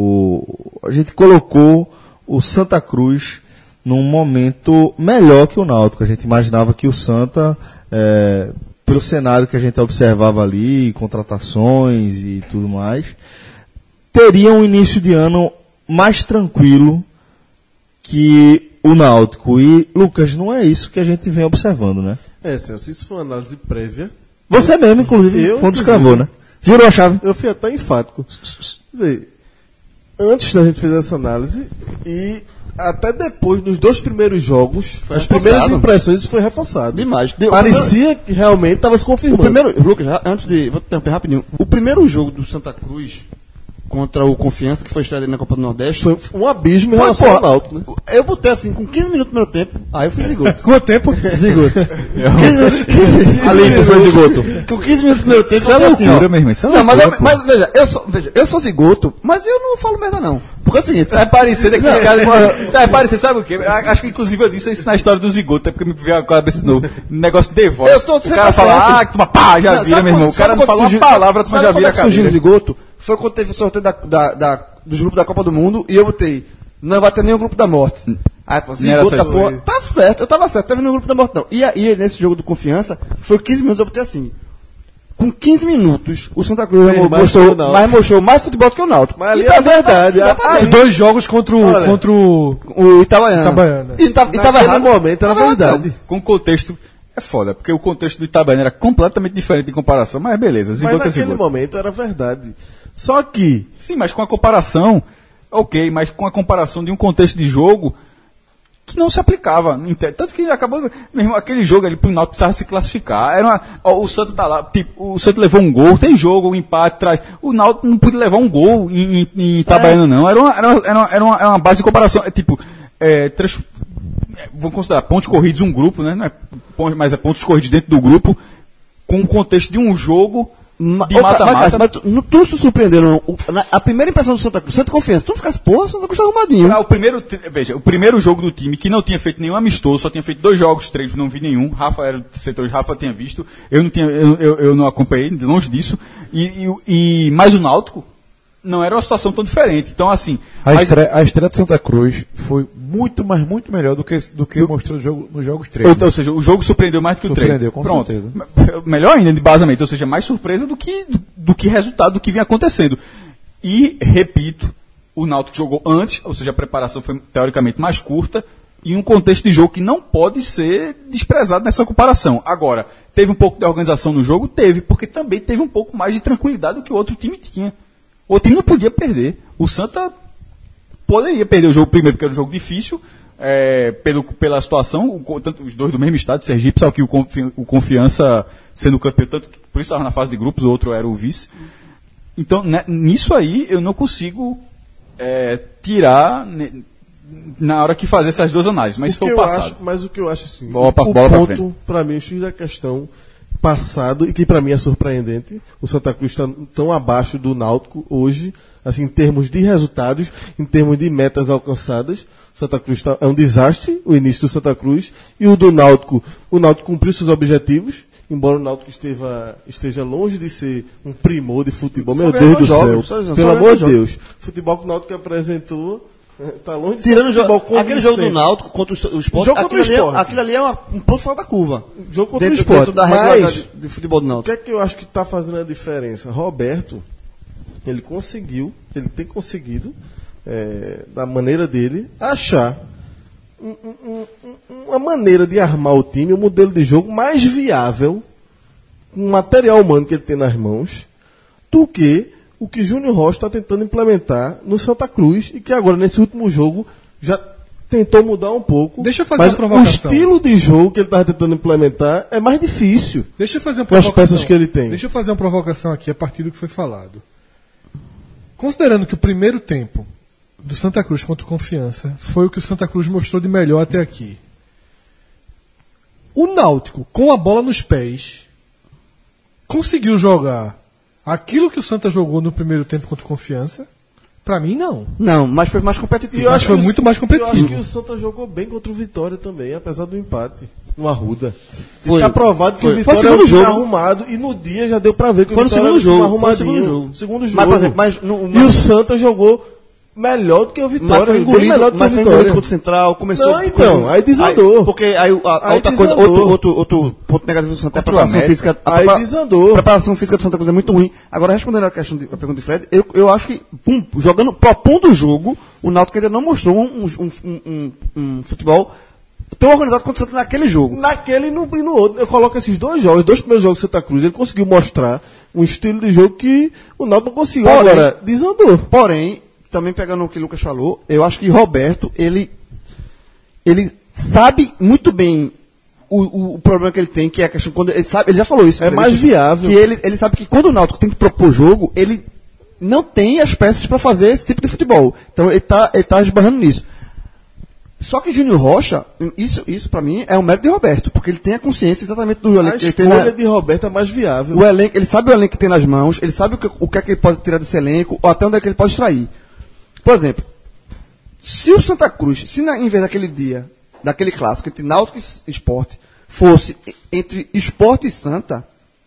a gente colocou o Santa Cruz num momento melhor que o Náutico. A gente imaginava que o Santa, pelo cenário que a gente observava ali, contratações e tudo mais, teria um início de ano mais tranquilo que o Náutico. E, Lucas, não é isso que a gente vem observando, né? Celso, isso foi uma análise prévia. Você mesmo, inclusive, quando escravou, né? Girou a chave. Eu fui até enfático. Vê, antes da gente fazer essa análise e até depois, nos 2 primeiros jogos, as primeiras impressões, isso foi reforçado. Demais. Parecia que realmente estava se confirmando. Lucas, vou interromper rapidinho. O primeiro jogo do Santa Cruz contra o Confiança, que foi estreado na Copa do Nordeste, foi um abismo em relação ao Náutico, né? Eu botei assim, com 15 minutos do primeiro tempo, aí eu fui zigoto. Quanto tempo? Zigoto. Ali tu foi zigoto. Com 15 minutos do primeiro tempo, Isso é loucura, meu irmão. Isso é loucura, mas veja, eu sou zigoto, mas eu não falo merda não. Porque é o seguinte... Vai parecer daqui os caras... Vai parecer, sabe o quê? Acho que inclusive eu disse isso na história do zigoto, é porque me veio a cabeça de novo. Negócio de voz. O cara fala, pá, já vira, meu irmão. O cara não fala uma palavra, tu já vira a cabeça. Surgiu o zigoto? Foi quando teve o sorteio dos grupos da Copa do Mundo e eu botei, não vai ter nenhum grupo da morte. Aí, pô, zigoto da porra, tava certo, eu tava certo, teve nenhum grupo da morte não. E aí, nesse jogo do Confiança, foi 15 minutos, eu botei assim, com 15 minutos, o Santa Cruz mostrou mais futebol do que o Náutico. Mas ali é verdade. Os 2 jogos contra o Itabaiana. E tava errado. No momento era verdade. Com o contexto... É foda, porque o contexto do Itabaiana era completamente diferente em comparação, mas beleza, zigoto mas naquele momento era verdade. Só que... Sim, mas com a comparação, ok, mas com a comparação de um contexto de jogo que não se aplicava. Tanto que acabou, mesmo aquele jogo ali pro Náutico precisava se classificar. O Santos tá lá, tipo, o Santos levou um gol, tem jogo, um empate, traz. O Náutico não podia levar um gol em Itabaiana, não. Era uma base de comparação. Vamos considerar pontos corridos um grupo, né? Não é, mas é pontos corridos dentro do grupo, com o contexto de um jogo de mata-mata. Mas tu não se surpreendeu, não? A primeira impressão do Santa Cruz, Santa Confiança, tu não ficasse, porra, Santa Cruz tá arrumadinho. O primeiro jogo do time, que não tinha feito nenhum amistoso, só tinha feito 2 jogos, 3, não vi nenhum. Rafa era do setor, Rafa tinha visto. Eu não acompanhei, longe disso. Mas o Náutico não era uma situação tão diferente. Então, assim. A estreia de Santa Cruz foi muito melhor do que mostrou nos jogos 3. Ou seja, o jogo surpreendeu mais do que o treino. Surpreendeu, com certeza. Melhor ainda, de basamento. Ou seja, mais surpresa do que resultado do que vinha acontecendo. E, repito, o Náutico jogou antes, ou seja, a preparação foi teoricamente mais curta, e um contexto de jogo que não pode ser desprezado nessa comparação. Agora, teve um pouco de organização no jogo? Teve, porque também teve um pouco mais de tranquilidade do que o outro time tinha. O time não podia perder. O Santa poderia perder o jogo primeiro, porque era um jogo difícil, pela situação, tanto os dois do mesmo estado, Sergipe, só que o Confiança sendo campeão, tanto que por isso estava na fase de grupos, o outro era o vice. Então, nisso aí, eu não consigo tirar na hora que fazer essas duas análises, mas foi o passado. Mas o que eu acho assim, Bola pra ponto, para mim, o X da questão passado, e que para mim é surpreendente, o Santa Cruz está tão abaixo do Náutico hoje, assim, em termos de resultados, em termos de metas alcançadas. O Santa Cruz é um desastre, o início do Santa Cruz, e o Náutico cumpriu seus objetivos, embora o Náutico esteja longe de ser um primor de futebol. Meu Deus do céu, pelo amor de Deus. O futebol que o Náutico apresentou tá longe de tirando ser futebol aquele jogo do Náutico contra o Sport, aquilo ali é um ponto fora da curva. Jogo contra o dentro Sport. da regra de futebol do O Náutico. que é que eu acho que está fazendo a diferença? Roberto, ele tem conseguido, da maneira dele, achar uma maneira de armar o time, um modelo de jogo mais viável, com o material humano que ele tem nas mãos, do que o que Júnior Rocha está tentando implementar no Santa Cruz, e que agora, nesse último jogo, já tentou mudar um pouco. Deixa eu fazer mas uma provocação. o estilo de jogo que ele estava tentando implementar é mais difícil. Deixa eu fazer uma com as provocação. peças que ele tem. Deixa eu fazer uma provocação aqui a partir do que foi falado. Considerando que o primeiro tempo do Santa Cruz contra o Confiança foi o que o Santa Cruz mostrou de melhor até aqui. O Náutico, com a bola nos pés, conseguiu jogar aquilo que o Santa jogou no primeiro tempo contra o Confiança? Pra mim, não. Não, mas foi mais competitivo. Eu acho que foi muito mais competitivo. Eu acho que o Santa jogou bem contra o Vitória também, apesar do empate no Arruda. Foi. Está provado que Foi. o Vitória Foi o é um segundo time jogo. arrumado, e no dia já deu pra ver que Foi o no Vitória segundo era um time jogo, foi no arrumadinho. segundo jogo. Segundo jogo. Mas, por exemplo, E o Santa jogou melhor do que o Vitória. Mas foi bem engolido, melhor do que mas o foi Vitória. engolido contra o Central, começou... Não, então, aí desandou. Porque aí outra coisa, desandou. outro ponto negativo do Santa é a Contra o preparação América. física. Aí desandou. A preparação física do Santa Cruz é muito ruim. Agora, respondendo a pergunta de Fred, eu acho que, propondo o jogo, o Náutico ainda não mostrou um futebol tão organizado quanto o Santa naquele jogo. Naquele e no outro. Eu coloco esses dois jogos, os dois primeiros jogos do Santa Cruz, ele conseguiu mostrar um estilo de jogo que o Náutico não conseguiu. Porém- Agora, desandou. Porém, também pegando o que o Lucas falou, eu acho que Roberto, ele sabe muito bem o problema que ele tem, que é a questão, quando ele já falou isso. É mais viável. Que ele sabe que quando o Náutico tem que propor jogo, ele não tem as peças para fazer esse tipo de futebol. Então ele tá esbarrando nisso. Só que Júnior Rocha, isso para mim é um mérito de Roberto, porque ele tem a consciência exatamente do A elenco que ele tem escolha de Roberto é mais viável. o elenco, ele sabe o elenco que tem nas mãos, ele sabe o que é que ele pode tirar desse elenco, ou até onde é que ele pode extrair. Por exemplo, se o Santa Cruz, em vez daquele dia, daquele clássico entre Náutico e Sport, fosse entre Sport e Santa,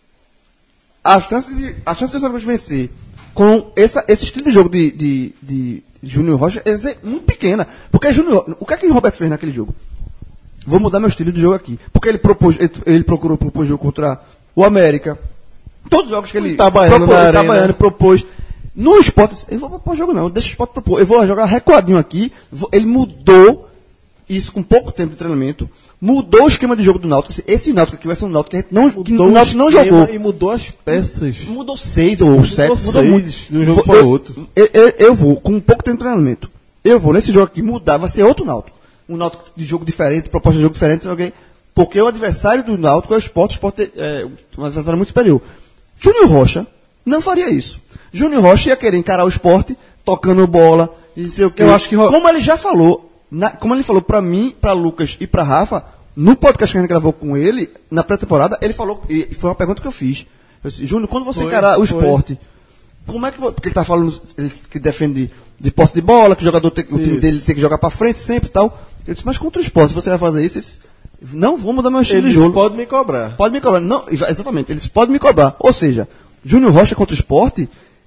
a chance de Santa Cruz vencer com esse estilo de jogo de Júnior Rocha é muito pequena. Porque o que é que o Roberto fez naquele jogo? Vou mudar meu estilo de jogo aqui. Porque ele procurou propor jogo contra o América. Todos os jogos que ele Itabaiano propôs. No Sport, ele não vou propor jogo não, deixa o Sport propor. Eu vou jogar recuadinho aqui. Ele mudou isso com pouco tempo de treinamento. Mudou o esquema de jogo do Náutico. Esse Náutico aqui vai ser um Náutico que a gente o Náutico não jogou. E mudou as peças. Mudou 6 ou 7. Mudou muito. De um jogo para o outro. Eu vou, com pouco tempo de treinamento, eu vou nesse jogo aqui mudar, vai ser outro Náutico. Um Náutico de jogo diferente, proposta de jogo diferente, porque o adversário do Náutico é o Sport é um adversário muito superior. Júnior Rocha não faria isso. Júnior Rocha ia querer encarar o Sport, tocando bola, e não sei o quê. Eu acho que como ele já falou, como ele falou para mim, para Lucas e para Rafa, no podcast que a gente gravou com ele, na pré-temporada, ele falou, e foi uma pergunta que eu fiz. Eu disse, Júnior, quando você encarar o Sport, como é que porque ele tá falando que defende de posse de bola, que o jogador o time dele tem que jogar para frente sempre e tal. Eu disse, mas contra o Sport, você vai fazer isso? Ele disse, não vou mudar meu estilo de jogo. Eles podem me cobrar. Pode me cobrar. Não, exatamente, eles podem me cobrar. Ou seja, Júnior Rocha contra o Sport,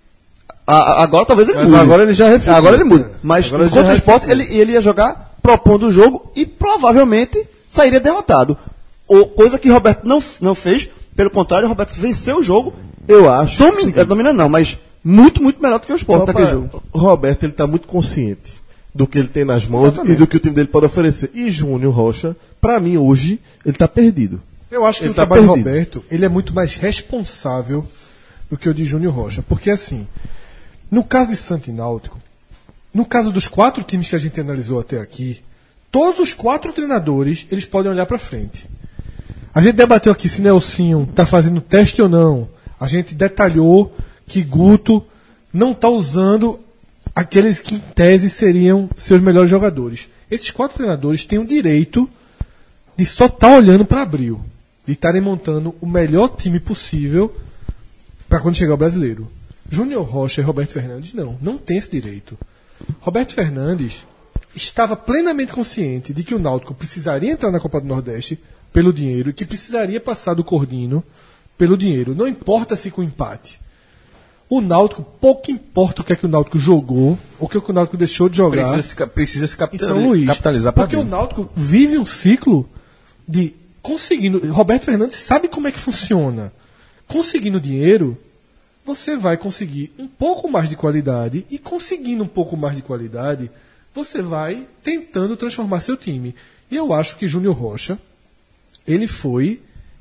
agora talvez ele mude. Mas agora ele já refletiu. Agora ele muda. Mas Agora contra já o Sport, refletiu. ele ia jogar propondo o jogo e provavelmente sairia derrotado. Coisa que Roberto não fez. Pelo contrário, Roberto venceu o jogo. Eu acho. Dominando não, mas muito, muito melhor do que o Sport naquele jogo. O Roberto, ele tá muito consciente do que ele tem nas mãos. Exatamente. E do que o time dele pode oferecer. E Júnior Rocha, pra mim hoje, ele tá perdido. Eu acho que Ele o tá trabalho do perdido. Roberto, ele é muito mais responsável do que o de Júnior Rocha. Porque assim, No caso de Santa e Náutico, no caso dos 4 times que a gente analisou até aqui, todos os 4 treinadores, eles podem olhar para frente. A gente debateu aqui se Nelsinho está fazendo teste ou não. A gente detalhou que Guto não está usando aqueles que em tese seriam seus melhores jogadores. Esses 4 treinadores têm o direito de só estar olhando para abril, de estarem montando o melhor time possível para quando chegar o brasileiro. Júnior Rocha e Roberto Fernandes não tem esse direito. Roberto Fernandes estava plenamente consciente de que o Náutico precisaria entrar na Copa do Nordeste pelo dinheiro, que precisaria passar do Cordino pelo dinheiro. Não importa se com empate. O Náutico, pouco importa o que é que o Náutico jogou, ou o que o Náutico deixou de jogar. Precisa se em São Luís. capitalizar para porque o Náutico vive um ciclo de conseguindo. Roberto Fernandes sabe como é que funciona. Conseguindo dinheiro, você vai conseguir um pouco mais de qualidade, e conseguindo um pouco mais de qualidade, você vai tentando transformar seu time. E eu acho que Júnior Rocha, ele foi.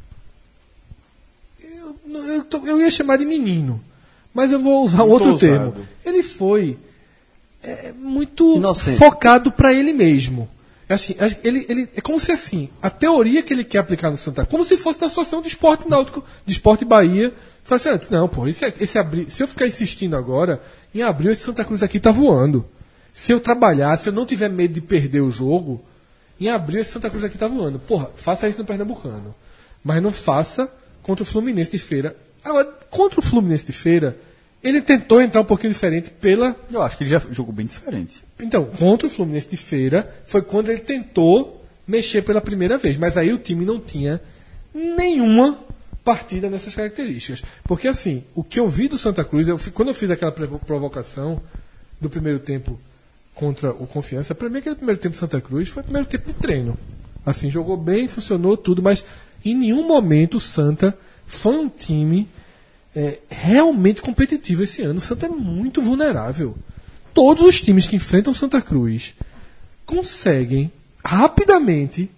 Eu ia chamar de menino, mas eu vou usar Muito outro ousado. termo. Ele foi muito Inocente. focado para ele mesmo. É assim, ele é como se assim, a teoria que ele quer aplicar no Santa Cruz, como se fosse na situação de Esporte Náutico, de Esporte Bahia. Fala assim, não, pô, esse abril, se eu ficar insistindo agora, em abril esse Santa Cruz aqui tá voando. Se eu trabalhar, se eu não tiver medo de perder o jogo, em abril esse Santa Cruz aqui tá voando. Porra, faça isso no Pernambucano. Mas não faça contra o Fluminense de Feira. Agora, contra o Fluminense de Feira, ele tentou entrar um pouquinho diferente pela... Eu acho que ele já jogou bem diferente. Então, contra o Fluminense de Feira, foi quando ele tentou mexer pela primeira vez. Mas aí o time não tinha nenhuma partida nessas características. Porque, assim, o que eu vi do Santa Cruz, quando eu fiz aquela provocação do primeiro tempo contra o Confiança, para mim aquele primeiro tempo do Santa Cruz foi o primeiro tempo de treino. Assim, jogou bem, funcionou tudo, mas em nenhum momento o Santa foi um time realmente competitivo esse ano. O Santa é muito vulnerável. Todos os times que enfrentam o Santa Cruz conseguem rapidamente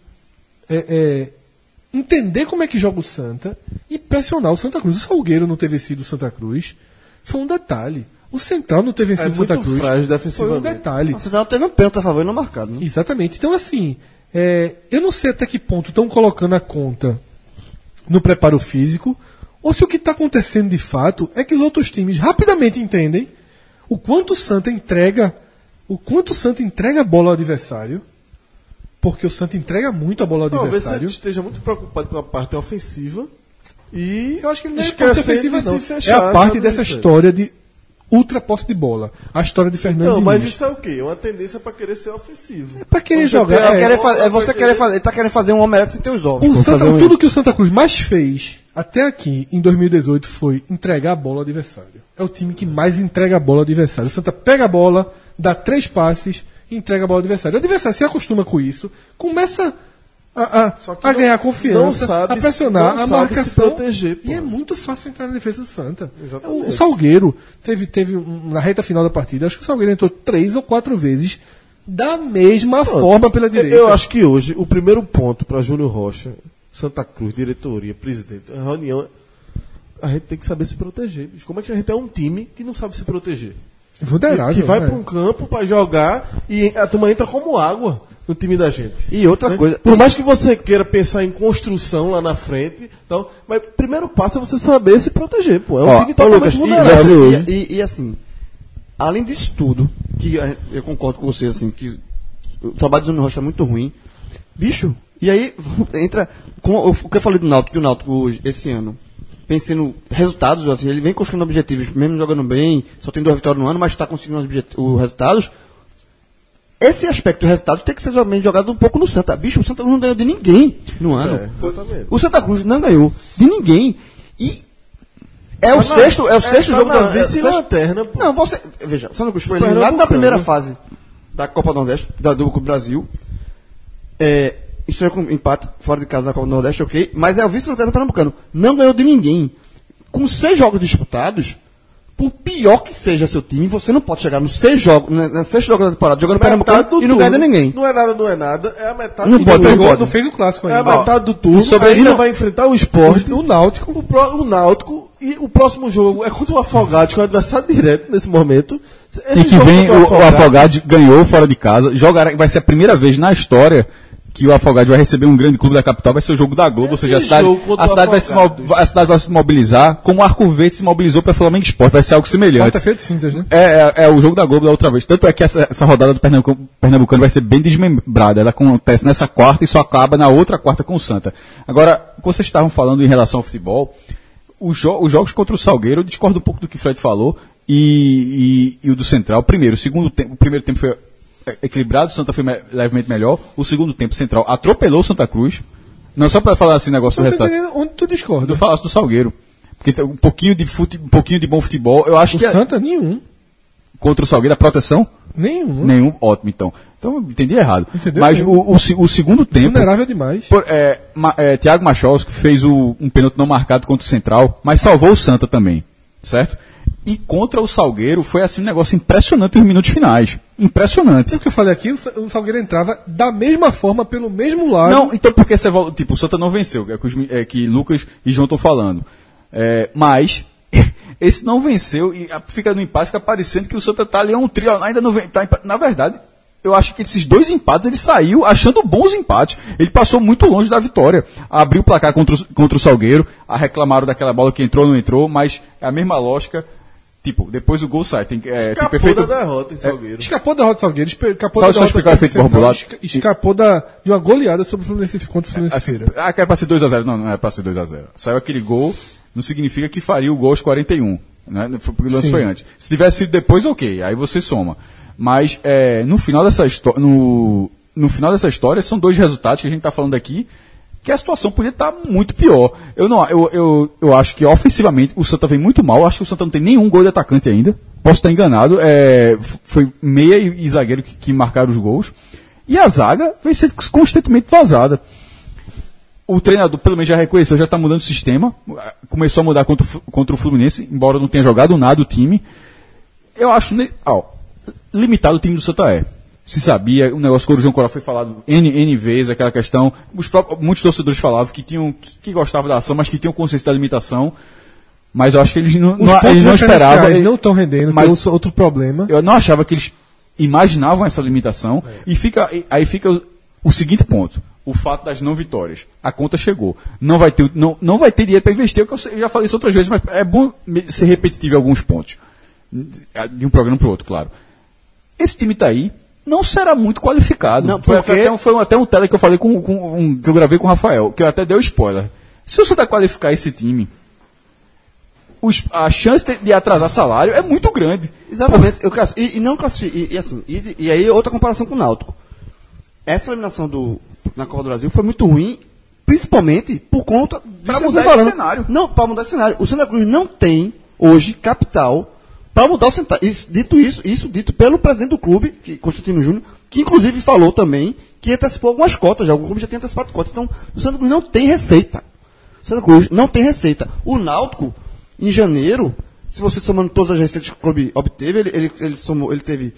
entender como é que joga o Santa e pressionar o Santa Cruz. O Salgueiro não ter vencido o Santa Cruz foi um detalhe. O Central não ter vencido o Santa muito Cruz frágil foi um defensivamente. detalhe. O Central teve um pênalti a favor e não marcado, né? Exatamente. Então, assim, eu não sei até que ponto estão colocando a conta no preparo físico, ou se o que está acontecendo de fato é que os outros times rapidamente entendem o quanto o Santa entrega a bola ao adversário, porque o Santa entrega muito a bola ao Talvez você adversário. esteja muito preocupado com a parte ofensiva e Eu acho que ele não é a esquecendo parte ofensiva, de não. se fechar, É a parte sabe, dessa isso aí. história de ultra posse de bola. A história de Fernando Não, mas Diniz. isso é o quê? Uma tendência para querer ser ofensivo. Pra querer Você jogar. tem a- Você querer fazer, ele tá querendo fazer um omelete sem ter os ovos. Tudo que o Santa Cruz mais fez até aqui, em 2018, foi entregar a bola ao adversário. É o time que mais entrega a bola ao adversário. O Santa pega a bola, dá 3 passes e entrega a bola ao adversário. O adversário se acostuma com isso, começa Só que a não- ganhar não confiança, sabe a pressionar, não a sabe se marcação. proteger, pô. E é muito fácil entrar na defesa do Santa. Exatamente. O Salgueiro teve na reta final da partida, acho que o Salgueiro entrou 3 ou 4 vezes da mesma forma pela direita. Eu acho que hoje o primeiro ponto para Júnior Rocha, Santa Cruz, diretoria, presidente, a reunião, a gente tem que saber se proteger. bicho. Como é que a gente é um time que não sabe se proteger? Vulnerável, Que vai né? para um campo para jogar e a turma entra como água no time da gente. E outra coisa. Por mais que você queira pensar em construção lá na frente, então, mas o primeiro passo é você saber se proteger, pô. É um Ó, time ô, totalmente Lucas, vulnerável. E assim, além disso tudo, que eu concordo com você, assim, que o trabalho do Júnior Rocha é muito ruim. Bicho, e aí entra. O que eu falei do Náutico, que o Náutico hoje, esse ano, pensando resultados, assim, ele vem construindo objetivos, mesmo jogando bem, só tem 2 vitórias no ano, mas está conseguindo os resultados. Esse aspecto do resultado tem que ser também jogado um pouco no Santa. Bicho, o Santa Cruz não ganhou de ninguém no ano. Exatamente. O Santa Cruz não ganhou de ninguém. E é o sexto jogo da da vice-lanterna, pô. Não, você. Veja, o Santa Cruz foi Pernambucano. eliminado na primeira fase da Copa do Nordeste, do Brasil. Estreou com empate fora de casa da Copa do Nordeste, ok. Mas é o vice-lanterna pernambucano. Não ganhou de ninguém. Com 6 jogos disputados, por pior que seja seu time, você não pode chegar nos 6 jogos, na 6 jogos da temporada, jogando pernambucano e não ganhar de ninguém. Não é nada, é a metade Não do pode, turno. não pode. Não fez o clássico É a ainda. metade do turno. sobre Aí isso você não- vai enfrentar o Sport, O Náutico. o Náutico, E o próximo jogo é contra o Afogados, que é o adversário direto nesse momento. E que vem o Afogados ganhou fora de casa, vai ser a primeira vez na história que o Afogados vai receber um grande clube da capital, vai ser o jogo da Globo, ou seja, a cidade vai se mobilizar como o Arco Verde se mobilizou para o Flamengo Sport, vai ser algo semelhante. Quarta-feira de cinzas, né? É o jogo da Globo da outra vez. Tanto é que essa rodada do Pernambucano vai ser bem desmembrada. Ela acontece nessa quarta e só acaba na outra quarta com o Santa. Agora, como vocês estavam falando em relação ao futebol, os jogos contra o Salgueiro, eu discordo um pouco do que o Fred falou, e o do Central. O primeiro tempo foi equilibrado, o Santa foi levemente melhor. O segundo tempo, Central atropelou o Santa Cruz. Não só para falar assim, negócio do resultado. Onde tu discorda? Eu falasse do Salgueiro. Porque tem um pouquinho de bom futebol. Eu acho O que Santa, nenhum. contra o Salgueiro, a proteção? Nenhum. Nenhum, ótimo, então. Então, eu entendi errado. Entendeu? Mas o segundo tempo... Vulnerável demais. Thiago Machovski fez um pênalti não marcado contra o Central, mas salvou o Santa também, certo? E contra o Salgueiro foi assim um negócio impressionante nos minutos finais. Impressionante. O que eu falei aqui, o Salgueiro entrava da mesma forma, pelo mesmo lado. Não, então porque você o Santa não venceu, que Lucas e João estão falando. Mas esse não venceu e fica no empate, fica parecendo que o Santa tá ali um trio, ainda não vem, na verdade, eu acho que esses dois empates ele saiu achando bons empates. Ele passou muito longe da vitória. Abriu o placar contra o Salgueiro, reclamaram daquela bola que entrou ou não entrou, mas é a mesma lógica. Tipo, depois o gol sai. Escapou da derrota em Salgueiro. Escapou da derrota do Salgueiro. Só explicar o efeito borbolado. Escapou de uma goleada sobre o Fluminense contra o Fluminense Feira. Que era pra ser 2x0. Não era pra ser 2x0. Saiu aquele gol, não significa que faria o gol aos 41. Né? Porque o lance foi antes. Se tivesse sido depois, ok. Aí você soma. Mas no final dessa história, são dois resultados que a gente está falando aqui, que a situação podia estar muito pior. Eu acho que ofensivamente o Santa vem muito mal. Eu acho que o Santa não tem nenhum gol de atacante ainda. Posso estar enganado. Foi meia e zagueiro que marcaram os gols. E a zaga vem sendo constantemente vazada. O treinador, pelo menos, já reconheceu, já está mudando o sistema. Começou a mudar contra o Fluminense, embora não tenha jogado nada o time. Eu acho limitado o time do Santa se sabia, o negócio que o João Coral foi falado N vezes, aquela questão, muitos torcedores falavam que gostavam da ação, mas que tinham consciência da limitação, mas eu acho que eles não esperavam. Eles não estão rendendo, mas tem outro problema. Eu não achava que eles imaginavam essa limitação, aí fica o seguinte ponto, o fato das não vitórias. A conta chegou. Não vai ter dinheiro para investir, eu já falei isso outras vezes, mas é bom ser repetitivo em alguns pontos. De um programa para o outro, claro. Esse time está aí, não será muito qualificado. Não, foi até um tele que eu falei que eu gravei com o Rafael, que eu até dei o spoiler. Se você qualificar esse time, a chance de atrasar salário é muito grande. Exatamente. E não classifica. E aí outra comparação com o Náutico. Essa eliminação na Copa do Brasil foi muito ruim, principalmente por conta para mudar esse cenário. Não, para mudar esse cenário. O Santa Cruz não tem hoje capital para mudar o cenário. Isso dito pelo presidente do clube, Constantino Júnior, que inclusive falou também que antecipou algumas cotas, o clube já tem antecipado cotas. Então, o Santa Cruz não tem receita. O Santa Cruz não tem receita. O Náutico, em janeiro, se você somando todas as receitas que o clube obteve, ele teve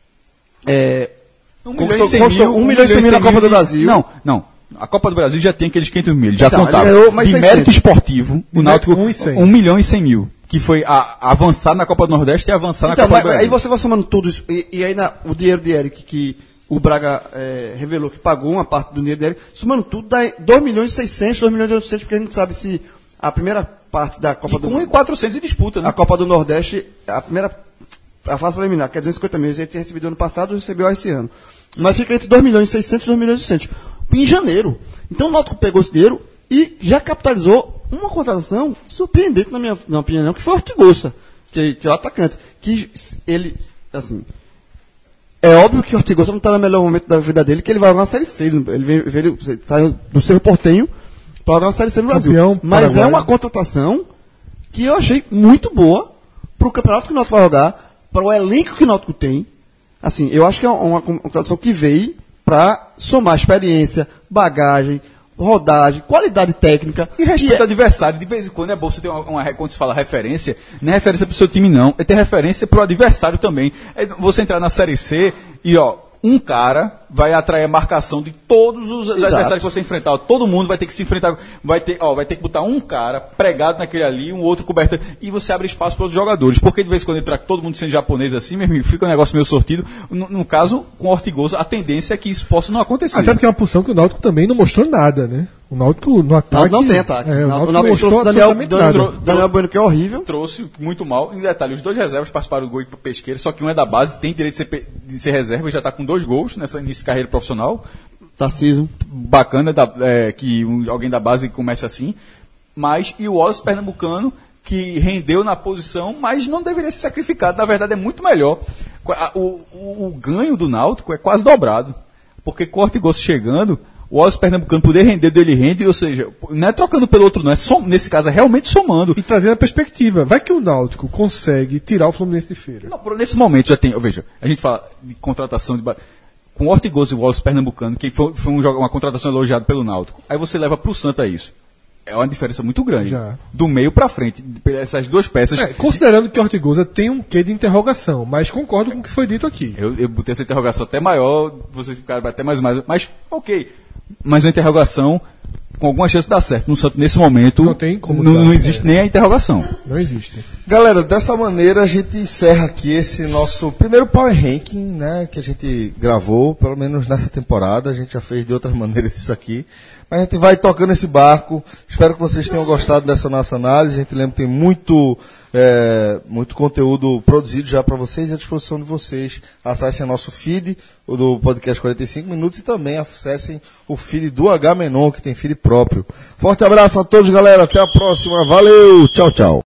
1 milhão e 100 mil na Copa do Brasil. Não. A Copa do Brasil já tem aqueles 500 mil, já contava. De mérito esportivo, o Náutico 1 milhão e 100 mil. Que foi avançar na Copa do Nordeste e avançar na Copa do Brasil. Aí você vai somando tudo isso. E aí o dinheiro de Eric, que o Braga revelou que pagou uma parte do dinheiro de Eric, somando tudo dá 2 milhões e 600, 2 milhões e 800, porque a gente sabe se a primeira parte da Copa do Nordeste. 1.400 em disputa, né? A Copa do Nordeste, a fase preliminar, que é 250 mil, a gente tinha recebido ano passado, recebeu esse ano. Mas fica entre 2 milhões e 600 e 2 milhões e 800. Em janeiro. Então o Náutico pegou esse dinheiro e já capitalizou uma contratação surpreendente, na minha opinião, que foi o Ortigosa, que é o atacante. Que ele, assim, é óbvio que o Ortigosa não está no melhor momento da vida dele, que ele vai jogar na Série C. Ele saiu do Cerro Porteño para jogar na Série C no Brasil. Mas é uma contratação que eu achei muito boa para o campeonato que o Náutico vai jogar, para o elenco que o Náutico tem. Assim, eu acho que é uma contratação que veio para somar experiência, bagagem, rodagem, qualidade técnica. E respeito ao adversário. De vez em quando é bom você ter quando se fala referência, não é referência para o seu time não, é ter referência para o adversário também. É você entrar na Série C e um cara vai atrair a marcação de todos os adversários que você enfrentar. Todo mundo vai ter que se enfrentar, vai ter que botar um cara pregado naquele ali, um outro coberto, e você abre espaço para outros jogadores. Porque de vez em quando entrar todo mundo sendo japonês assim, meu amigo, fica um negócio meio sortido. No caso, com o Ortigosa, a tendência é que isso possa não acontecer. Até porque é uma posição que o Náutico também não mostrou nada, né? O Náutico no ataque... Não tem ataque. O O Náutico Náutico mostrou trouxe absolutamente nada. Daniel Bueno, que é horrível. Trouxe muito mal. Em detalhe, os 2 reservas participaram do gol pro Pesqueira, só que um é da base, tem direito de ser reserva, e já está com 2 gols nessa início de carreira profissional. Tarcísio. Bacana que alguém da base comece assim. E o Wallace Pernambucano, que rendeu na posição, mas não deveria ser sacrificado. Na verdade, é muito melhor. O ganho do Náutico é quase dobrado. Porque com o Ortigosa chegando, o Wallace Pernambucano poder render do ele rende, ou seja, não é trocando pelo outro, não, nesse caso é realmente somando. E trazendo a perspectiva. Vai que o Náutico consegue tirar o Fluminense de feira. Não, nesse momento já tem, veja, a gente fala de contratação com o Ortigosa e o Wallace Pernambucano, que foi uma contratação elogiada pelo Náutico. Aí você leva para o Santa isso. É uma diferença muito grande. Já. Do meio para frente, essas 2 peças. Considerando que o Ortigosa tem um quê de interrogação, mas concordo com o que foi dito aqui. Eu botei essa interrogação até maior, você ficar até mais, mas ok. Mas a interrogação, com alguma chance de dar certo. No Santos, nesse momento, não tem como não existe nem a interrogação. Não existe. Galera, dessa maneira a gente encerra aqui esse nosso primeiro Power Ranking, né, que a gente gravou, pelo menos nessa temporada. A gente já fez de outras maneiras isso aqui. Mas a gente vai tocando esse barco. Espero que vocês tenham gostado dessa nossa análise. A gente lembra que tem muito conteúdo produzido já para vocês e à disposição de vocês. Acessem nosso feed, o do podcast 45 Minutos, e também acessem o feed do H-Menon, que tem feed próprio. Forte abraço a todos, galera. Até a próxima. Valeu. Tchau, tchau.